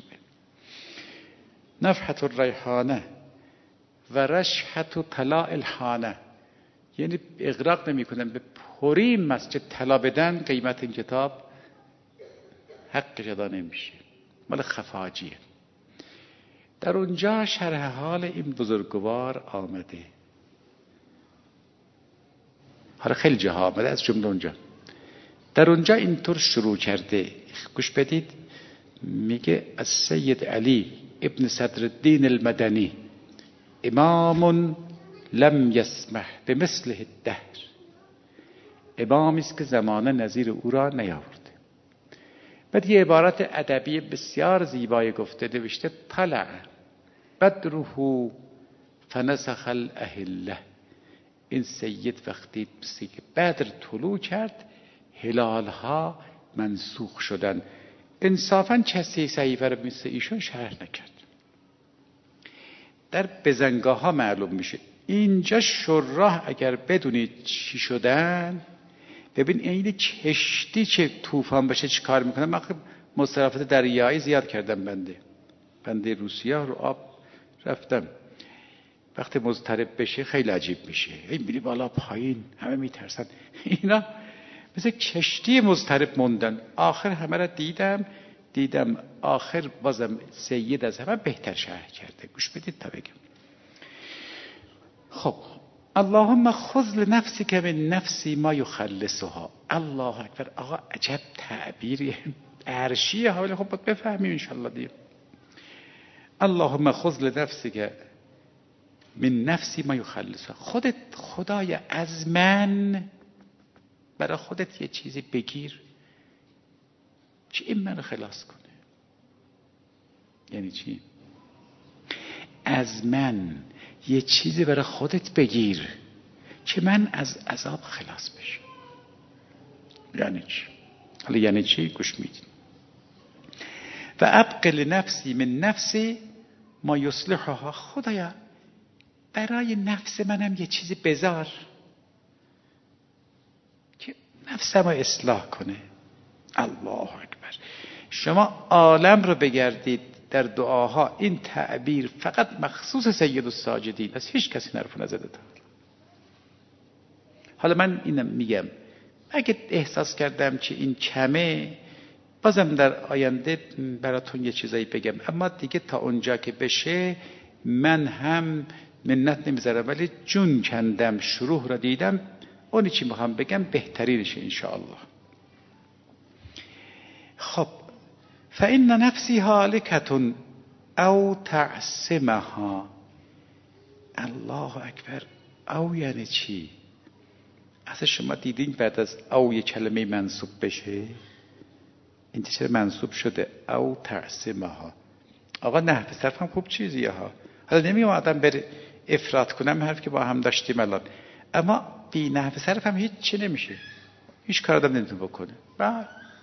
نفحة الریحانه و رشحة طلاء الحانه، یعنی اغراق نمی کنم به پری مسجد طلا بدن، قیمت این کتاب حقش ادا نمیشه، مال خفاجیه. در اونجا شرح حال این بزرگوار آمده. حالا خیلی جاها آمده، از جمله اونجا. در اونجا اینطور شروع کرده، گوش بدید. میگه از سید علی ابن صدرالدین المدنی امام لم یسمح به مثله الدهر، امامی است که زمانه نظیر او را نیاورده. بعد یه عبارت ادبی بسیار زیبای گفته، نوشته طلع بدره فنسخ الاهله. این سید وقتی که بدر طلوع کرد هلالها منسوخ شدن. انصافاً کسی صحیفه رو مثل ایشون شرح نکرد. در بزنگاه ها معلوم میشه. اینجا شراح اگر بدونید چی شدن، ببین این کشتی چه طوفان بشه چی کار میکنه. من مصرفات دریایی زیاد کردم، بنده بنده روسیه رو آب رفتم. وقتی مضطرب بشه خیلی عجیب میشه، هی میری بالا پایین، همه میترسن. اینا مثل کشتی مضطرب موندن. آخر همه را دیدم دیدم آخر بازم سید از همه بهتر شرح کرده. گوش بدید تا بگم. خب اللهم خذ لنفسک من نفسی ما یخلصها. الله اکبر. آقا عجب تعبیری عرشیه، حالا خب باید بفهمیم انشالله دیگه. اللهم خذ لنفسک من نفسی ما یخلصها. خودت خدای از من برای خودت یه چیزی بگیر که این منو خلاص کنه. یعنی چی؟ از من یه چیزی برای خودت بگیر که من از عذاب خلاص بشم. یعنی چی؟ حالا یعنی چی؟ گوش میدین. و ابقل نفسی من نفسی ما یصلحها. خدایا برای نفس منم یه چیزی بذار که نفسم رو اصلاح کنه. الله اکبر. شما عالم رو بگردید در دعاها این تعبیر فقط مخصوص سید الساجدین است، هیچ کسی نرفو نزده تا. حالا من اینم میگم اگه احساس کردم که این کمه، بازم در آینده براتون یه چیزایی بگم، اما دیگه تا اونجا که بشه من هم منت نمیذارم، ولی جون کندم شروع را دیدم، اونی چی میخوام بگم بهترینشه انشاءالله. خب فإن نفسی هالکة او تعصمها. الله اکبر. او یعنی چی؟ اصلا شما دیدین بعد از او یه کلمه منصوب بشه؟ این چرا منصوب شده؟ او تعصمها. آقا نحو صرف هم خوب چیزیه ها. حالا نمیگم آدم بره افراط کنم، حرف که با هم داشتیم الان، اما بی نحو صرف هم هیچ چی نمیشه، هیچ کار آدم نمیتونه بکنه. بله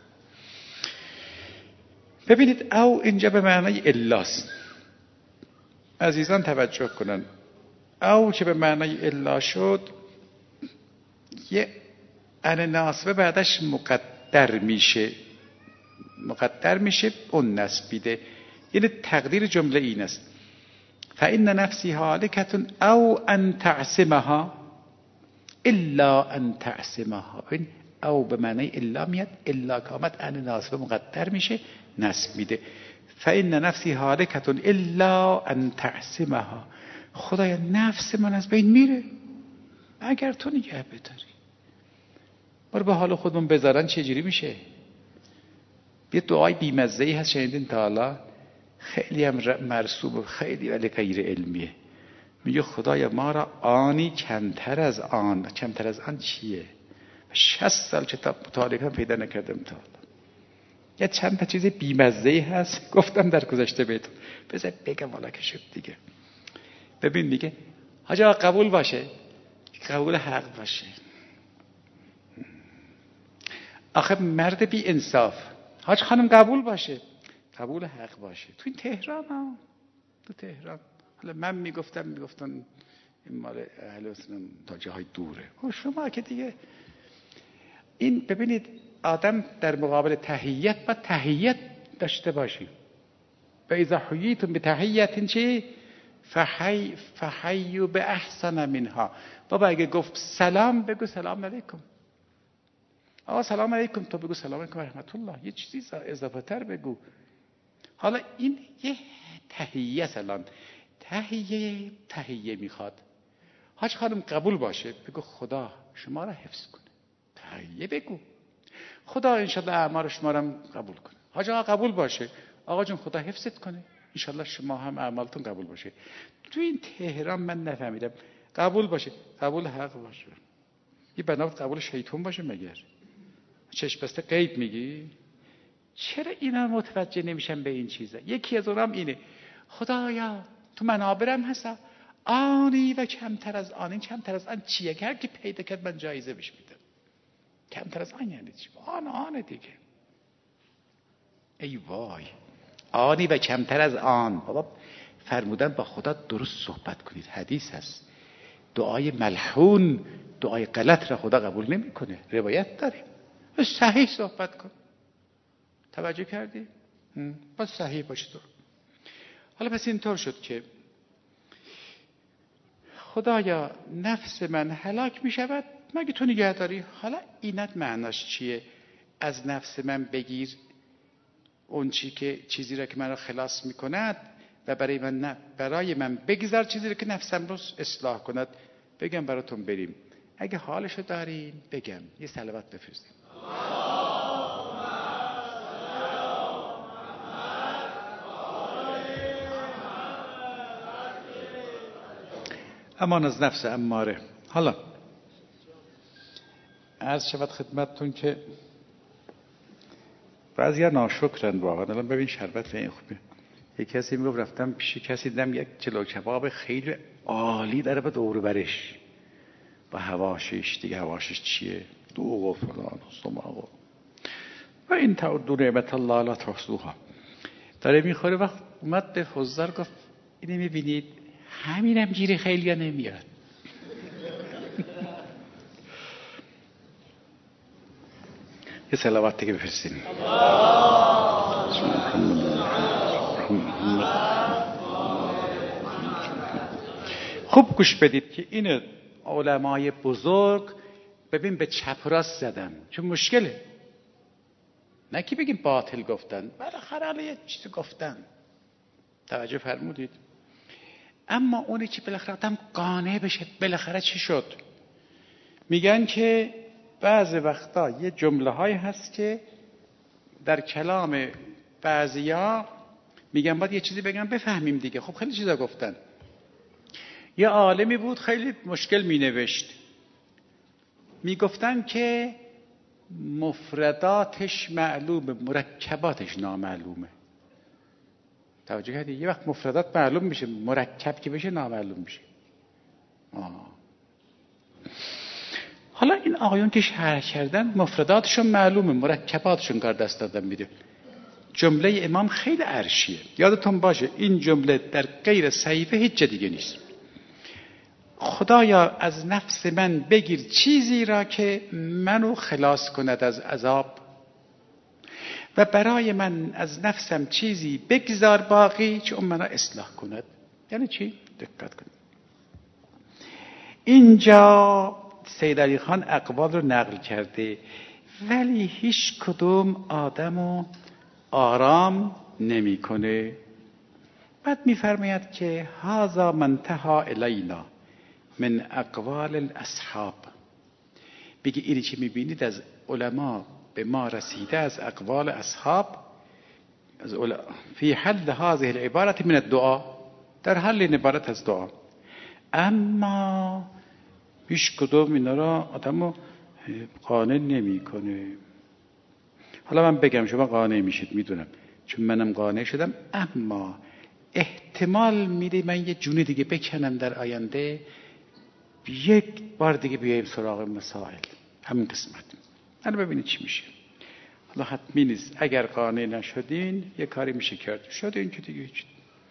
ببینید او اینجا به معنای الاست. عزیزان توجه کنن، او که به معنای الا شد یه ان ناسبه بعدش مقدر میشه، مقدر میشه اون نسبیده، یعنی تقدیر جمله این است فإن نفسی هالکة او ان تعصمها الا ان تعصمها. این او به معنی الا میاد، الا که آمد ان ناسبه مقدر میشه نسب میده. فإن نفسی هالکة الا ان تعصمها. خدایا نفس من از بین میره اگر تو نگه بداری. ما رو به حال خودمون بذارن چجوری میشه؟ یه دعای بیمزه‌ای هست شنیدین تا حالا؟ خیلی هم مرسوم و خیلی ولی غیر علمیه. میگه خدایا ما را آنی کمتر از آن. کمتر از آن چیه؟ شصت سال کتاب مطالعه هم پیدا نکردم تا حالا. یه چند تا چیز بیمزه‌ای هست گفتم در گذشته بهتون، بذار بگم والا که شد دیگه. ببین میگه حاج آقا قبول باشه، قبول حق باشه. آخه مرد بی انصاف، حاج خانم قبول باشه، قبول حق باشه. تو این تهران ها، تو تهران. حالا من میگفتم میگفتن این مال اهل حسن تا جاهای دوره. و شما که دیگه این ببینید آدم در مقابل تحیت با تحیت داشته باشی. و اذا حییتم بتحیت چی؟ فحی فحیوا باحسن منها. بابا اگه گفت سلام بگو سلام علیکم. آقا سلام علیکم، تو بگو سلام علیکم رحمت الله، یه چیزی اضافه تر بگو. حالا این یه تحیه سلام، تحیه تحیه میخواد. حاج خانم قبول باشه بگو خدا شما را حفظ کنه. تحیه بگو خدا انشالله اعمال شما را قبول کنه. حاج آقا قبول باشه، آقا جون خدا حفظت کنه، انشالله شما هم اعمالتون قبول باشه. تو این تهران من نفهمیدم قبول باشه، قبول حق باشه. یه بنابرای قبول شیطان باشه مگر؟ چشم بسته غیب میگی؟ چرا اینا متوجه نمیشن به این چیزا؟ یکی از اونام اینه خدایا تو منابرم هستم آنی و کمتر از آن. این کمتر از آن چیه؟ هر کی پیدا کرد من جایزه بهش میدم. کمتر از آن یعنی چی؟ آن آن دیگه. ای وای، آنی و کمتر از آن. بابا فرمودن با خدا درست صحبت کنید. حدیث هست دعای ملحون، دعای غلط را خدا قبول نمیکنه. روایت داریم. صحیح صحبت کن. توجه کردی؟ باید صحیح باشه تو. حالا پس اینطور شد که خدایا نفس من هلاک می شود مگه تو نگه داری؟ حالا اینت معناش چیه؟ از نفس من بگیر اون چی که چیزی را که من را خلاص می کند و برای من نه برای من بگذار چیزی را که نفسم رو اصلاح کند. بگم براتون بریم اگه حالشو داریم بگم یه صلوات بفرستیم. امان از نفس اماره. حالا عرض شود خدمتتون که بعضیا ناشکرن واقعا. الان ببین شربت به این خوبه. یک کسی میگفت رفتم پیش کسی دیدم یک چلو کباب خیلی عالی داره به دور برش و حواشش دیگه. حواشش چیه؟ دوغ و فلان و سماق و و این تعدوا نعمت الله لا تحصوها. داره میخوره. وقت اومد به حضار گفت اینو میبینید همینم گیری خیلی ها نمیاد. یه صلوات دیگه بفرستیم. خوب گوش بدید که این علمای بزرگ ببین به چپ راست زدن چون مشکله. نه که بگیم باطل گفتن، بالاخره حالا یه چیزی گفتن. توجه فرمودید؟ اما اونی که بالاخره آدم قانع بشه بالاخره چی شد؟ میگن که بعضی وقتا یه جمله هایی هست که در کلام بعضیا میگن باید یه چیزی بگن بفهمیم دیگه. خب خیلی چیزا گفتن. یه عالمی بود خیلی مشکل مینوشت، میگفتن که مفرداتش معلومه مرکباتش نامعلومه. توجه کردی؟ یه وقت مفردات معلوم میشه، مرکب که بشه نامعلوم میشه. آه. حالا این آقایون که شرح کردن مفرداتشون معلومه، مرکباتشون کار دست دادن میده. جمله امام خیلی عرشیه. یادتون باشه این جمله در غیر صحیفه هیچ جا دیگه نیست. خدایا از نفس من بگیر چیزی را که منو خلاص کند از عذاب و برای من از نفسم چیزی بگذار باقی که اون منو اصلاح کند. یعنی چی؟ دقت کنید. اینجا سید علی خان اقوال رو نقل کرده ولی هیچ کدوم آدمو آرام نمی کنه. بعد میفرماید که هذا منتهى الینا من اقوال الاصحاب. بگی اینی که میبینید از علما به ما رسیده از اقوال اصحاب، از علما فی حل هذه العبارة من الدعا، در حل این عبارت از دعا. اما هیچ کدوم اینا را آدمو قانع نمیکنه. حالا من بگم شما قانع میشید، میدونم چون منم قانع شدم، اما احتمال میده من یه جون دیگه بکنم در آینده، یک بار دیگه بیاییم سراغ مسائل همین قسمت. حالا ببینید چی میشه. حالا حتمی نیست، اگر قانع نشدین یه کاری میشه کرد، شدین که دیگه هیچ.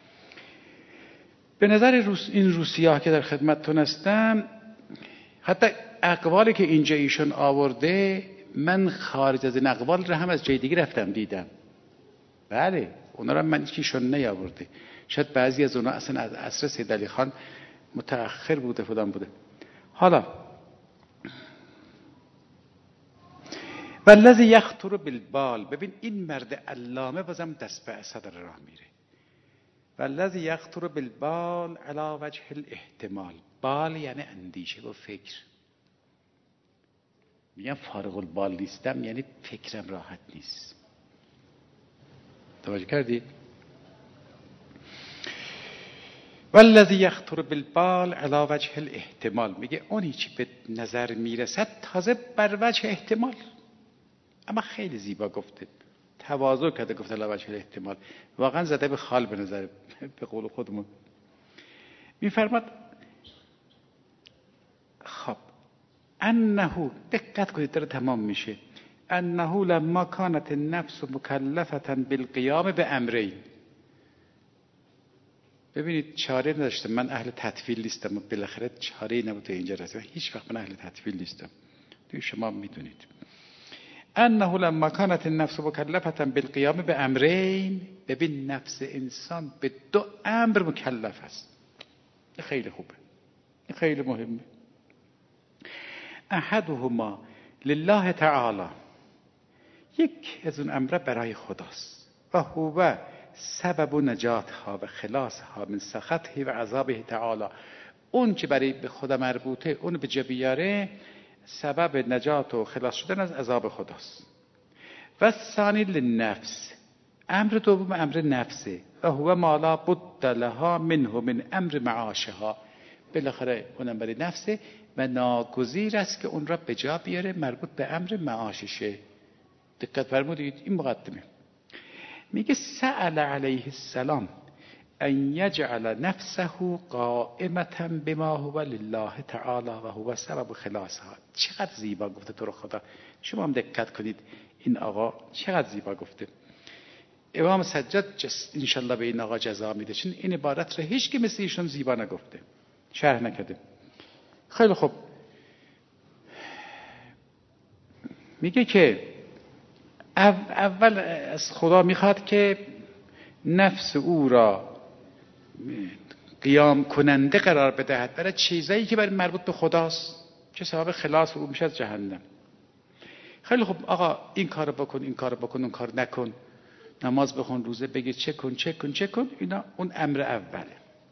به نظر روس این روسیاه که در خدمتتون هستم، حتی اقوالی که اینجا ایشون آورده من خارج از این اقوال رو هم از جای دیگه رفتم دیدم. بله اونا رو من ایشون نیاورده. شاید بعضی از اونا اصلا از عصر سید علی خان متأخر بوده فلان بوده. حالا والذی یخطر بالبال، ببین این مرد علامه بازم دست به اسد راه میره. والذی یخطر بالبال علی وجه الاحتمال. بال یعنی اندیشه و فکر. میگم فارغ البال نیستم یعنی فکرم راحت نیست. توجه کردید؟ والذی یخطر بالبال علی وجه الاحتمال، میگه اونی که به نظر میرسد تازه بر وجه احتمال. اما خیلی زیبا گفته، تواضع کرده، گفته علی وجه الاحتمال. واقعا زده به خال به نظر، به قول خودمون. میفرماد خب انه، دقت کنید داره تمام میشه، انه لما كانت النفس مکلفة بالقیام بامرین. ببینید چاره نداشتم، من اهل تطویل نیستم و بالاخره چاره نبود اینجا رسید. هیچ وقت من اهل تطویل نیستم، توی شما میدونید. انه لما كانت النفس مکلفة بالقیام بامرین، ببین نفس انسان به دو امر مکلف است. خیلی خوبه، خیلی مهمه. احدهما لله تعالی، یک از اون امر برای خداست، و هو سبب نجاتها و خلاصها من سخطه و عذابه تعالی. اون که برای به خدا مربوطه، اون به جا بیاره، سبب نجات و خلاص شدن از عذاب خداست. و ثانی للنفس، امر دوم امر نفسه، و هو ما لا بد لها منه من امر معاشها. بالاخره اونم برای نفسه و ناگزیر است که اون را به جا بیاره، مربوط به امر معاششه. دقت فرمودید؟ این مقدمه. میگه سأل علیه السلام ان یجعل نفسه قائمة بما هو لله تعالی و هو سبب خلاصها. چقدر زیبا گفته تو رو خدا. شما هم دقت کنید این آقا چقدر زیبا گفته. امام سجاد انشالله به این آقا جزا میده، چون این عبارت رو هیچ که مثل ایشون زیبا نگفته، شرح نکرده. خیلی خوب، میگه که اول از خدا میخواد که نفس او را قیام کننده قرار بدهد برای چیزایی که برای مربوط به خداست، که سبب خلاص او میشه از جهنم. خیلی خوب آقا این کارو بکن، این کارو بکن، اون کار نکن، نماز بخون، روزه بگیر، چه کن چه کن چه کن، اینا اون امر اوله.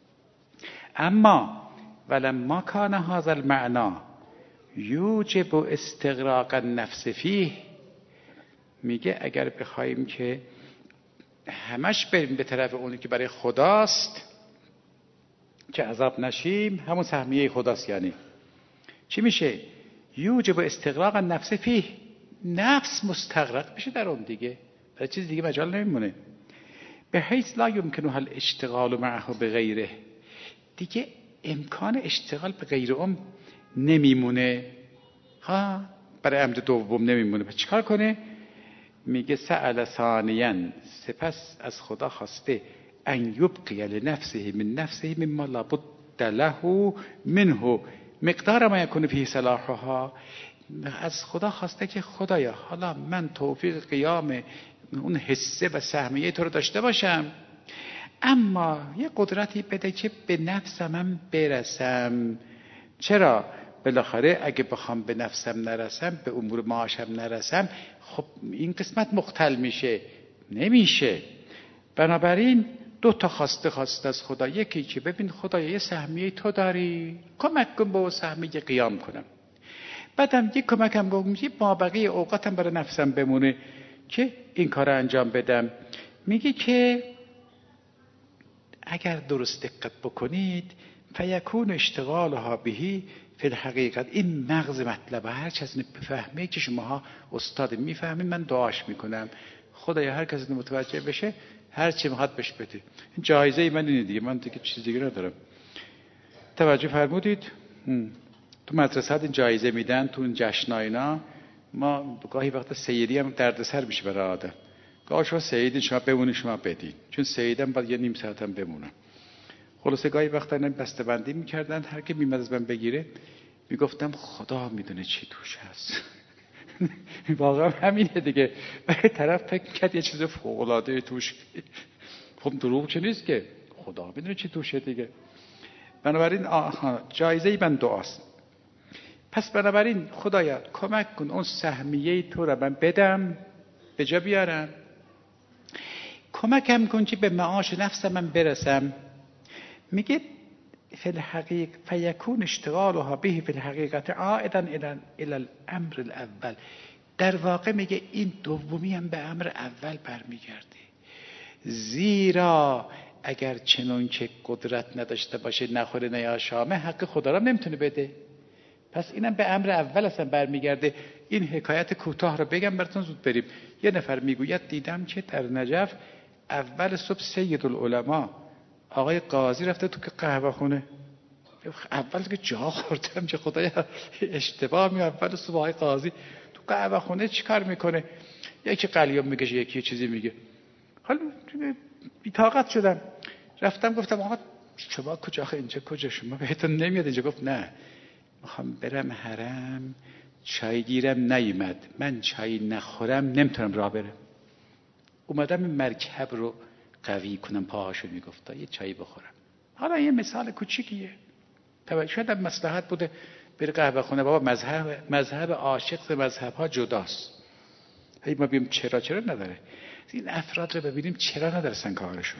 اما ولما کان هذا المعنى یوجب استغراق النفس فیه، میگه اگر بخوایم که همش بریم به طرف اونی که برای خداست که عذاب نشیم، همون سهمیه خداست، یعنی چی میشه؟ یوجب استغراق النفس فیه، نفس مستغرق بشه در اون دیگه، برای چیز دیگه مجال نمیمونه. به حیث لا یمکنه الاشتغال معه بغیره، دیگه امکان اشتغال به غیر اون نمیمونه، ها برای امر دوم نمیمونه. پس چیکار کنه؟ میگه سأل ثانیاً، سپس از خدا خواسته ان یبقی لنفسه من نفسه مما لا بد له منه مقدار ما یکون فیه صلاحها، از خدا خواسته که خدایا حالا من توفیق قیام اون حصه و سهمیه تو رو داشته باشم، اما یه قدرتی بده که به نفسم هم برسم. چرا؟ بالاخره اگه بخوام به نفسم نرسم، به امور معاشم نرسم، خب این قسمت مختل میشه، نمیشه. بنابراین دو تا خواسته خواسته از خدا، یکی که ببین خدایا یه سهمیه تو داری، کمک کن با اون سهمیه قیام کنم. بعدم یک کمکم گفتم یه مابقی اوقاتم برای نفسم بمونه که این کار رو انجام بدم. میگه که اگر درست دقت بکنید فیکون اشتغالها بهی فی الحقیقت، این مغز مطلب هر کسی بفهمه که شماها استاد میفهمید، من دعاش میکنم خدایا هر کسی متوجه بشه هر چی میخواد بهش بده. این جایزه من اینه دیگه، من دیگه چیز دیگه ندارم. توجه فرمودید؟ تو مدرسه این جایزه میدن، تو این جشن‌ها اینا، ما گاهی وقتا سیدی هم دردسر میشه برای آدم. گاهی شما سیدی شما بمونید شما بدین، چون سیدم بعد یه نیم ساعت هم بمونم. خلاصه گاهی وقتا اینا بسته بندی میکردن، هر کی میمد از من بگیره میگفتم خدا میدونه چی توش هست. واقعا همینه دیگه، برای طرف فکر کرد یه چیز فوق العاده توش، خب دروغ چه نیست که، خدا میدونه چی توشه دیگه. بنابراین جایزه من دعاست. پس بنابراین خدایا کمک کن اون سهمیه تو رو من بدم، به جا بیارم، کمکم کن که به معاش نفسم من برسم. میگه فی الحقیق فیکون اشتغالها به فی الحقیقت عائدا الی الامر الاول، در واقع میگه این دومی هم به امر اول برمیگرده. زیرا اگر چنون که قدرت نداشته باشه، نخوره نیاشامه، حق خدا را نمیتونه بده. پس اینم به امر اول اصلا برمیگرده. این حکایت کوتاه رو بگم براتون زود بریم. یه نفر میگوید دیدم که در نجف اول صبح سید العلماء آقای قاضی رفته تو که قهوه خونه، اول که جا خوردم که خدایا اشتباه می، اول صبح آقای قاضی تو قهوه خونه چیکار میکنه؟ یکی قلیون میکشه، یکی چیزی میگه. حالا بی‌طاقت شدم، رفتم گفتم آقا شما کجا، اینجا کجا، شما بهتون نمیاد اینجا؟ گفت نه میخوام برم حرم، چای گیرم نیومد، من چای نخورم نمیتونم راه برم. اومدم این مرکب رو قوی کنم، پاهاشو میگفت یه چای بخورم. حالا یه مثال کوچیکیه، شاید هم مصلحت بوده بری قهوه خونه. بابا مذهب مذهب عاشق مذهب ها جداست. هی ما بیم چرا چرا نداره، این افراد رو ببینیم چرا ندارستن کارشون.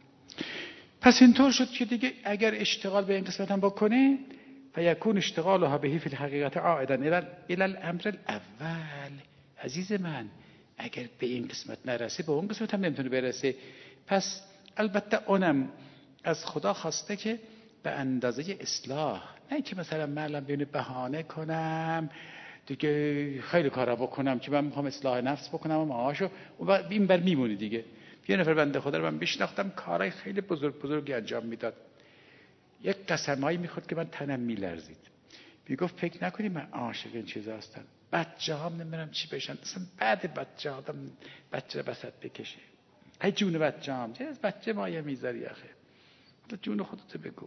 پس اینطور شد که دیگه اگر اشتغال به این قسمت هم بکنه فیکون اشتغالها بهی فی الحقیقت عائدا الی الامر الاول. عزیز من اگر به این قسمت نرسه به اون قسمت هم نمیتونه برسه. پس البته اونم از خدا خواسته که به اندازه اصلاح، نه که مثلا من الان بیونه بهانه کنم دیگه خیلی کارا بکنم که من میخوام اصلاح نفس بکنم و معاشو و این بر میمونی دیگه. یه نفر بنده خدا رو من بشناختم کارهای خیلی بزرگ بزرگی انجام میداد، یک قسمایی میخورد که من تنم میلرزید. میگفت فکر نکنی من عاشق این چیزا هستم، بچه‌هام نمیدونم چی بشن، اصلا بعد بچه آدم بچه بسط بکشه. ای جون بچه‌هام، چه از بچه مایه میذاری آخه، تو جون خودت بگو.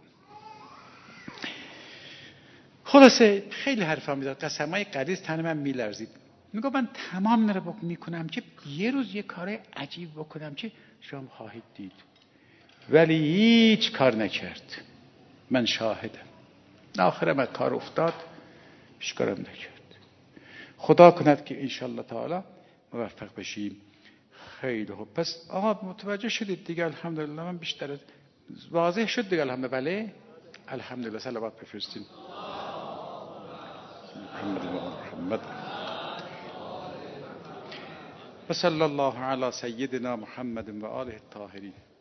خلاصه خیلی حرفا میزد، قسمای غلیظ تن من میلرزید. میگم من تمام نره بک میکنم که یه روز یه کار عجیب بکنم که شما خواهید دید، ولی هیچ کار نکرد. من شاهدم. آخرم از کار افتاد، هیچ کارم نکرد. خدا کند که انشالله تعالی موفق بشیم. خیلی خوب. پس آقا متوجه شدید دیگه؟ الحمدلله. من بیشتر واضح شد دیگه الحمدلله. بله الحمدلله. صلوات بفرستیم محمد و محمد. و صلی الله علی سیدنا محمد و آله الطاهرین.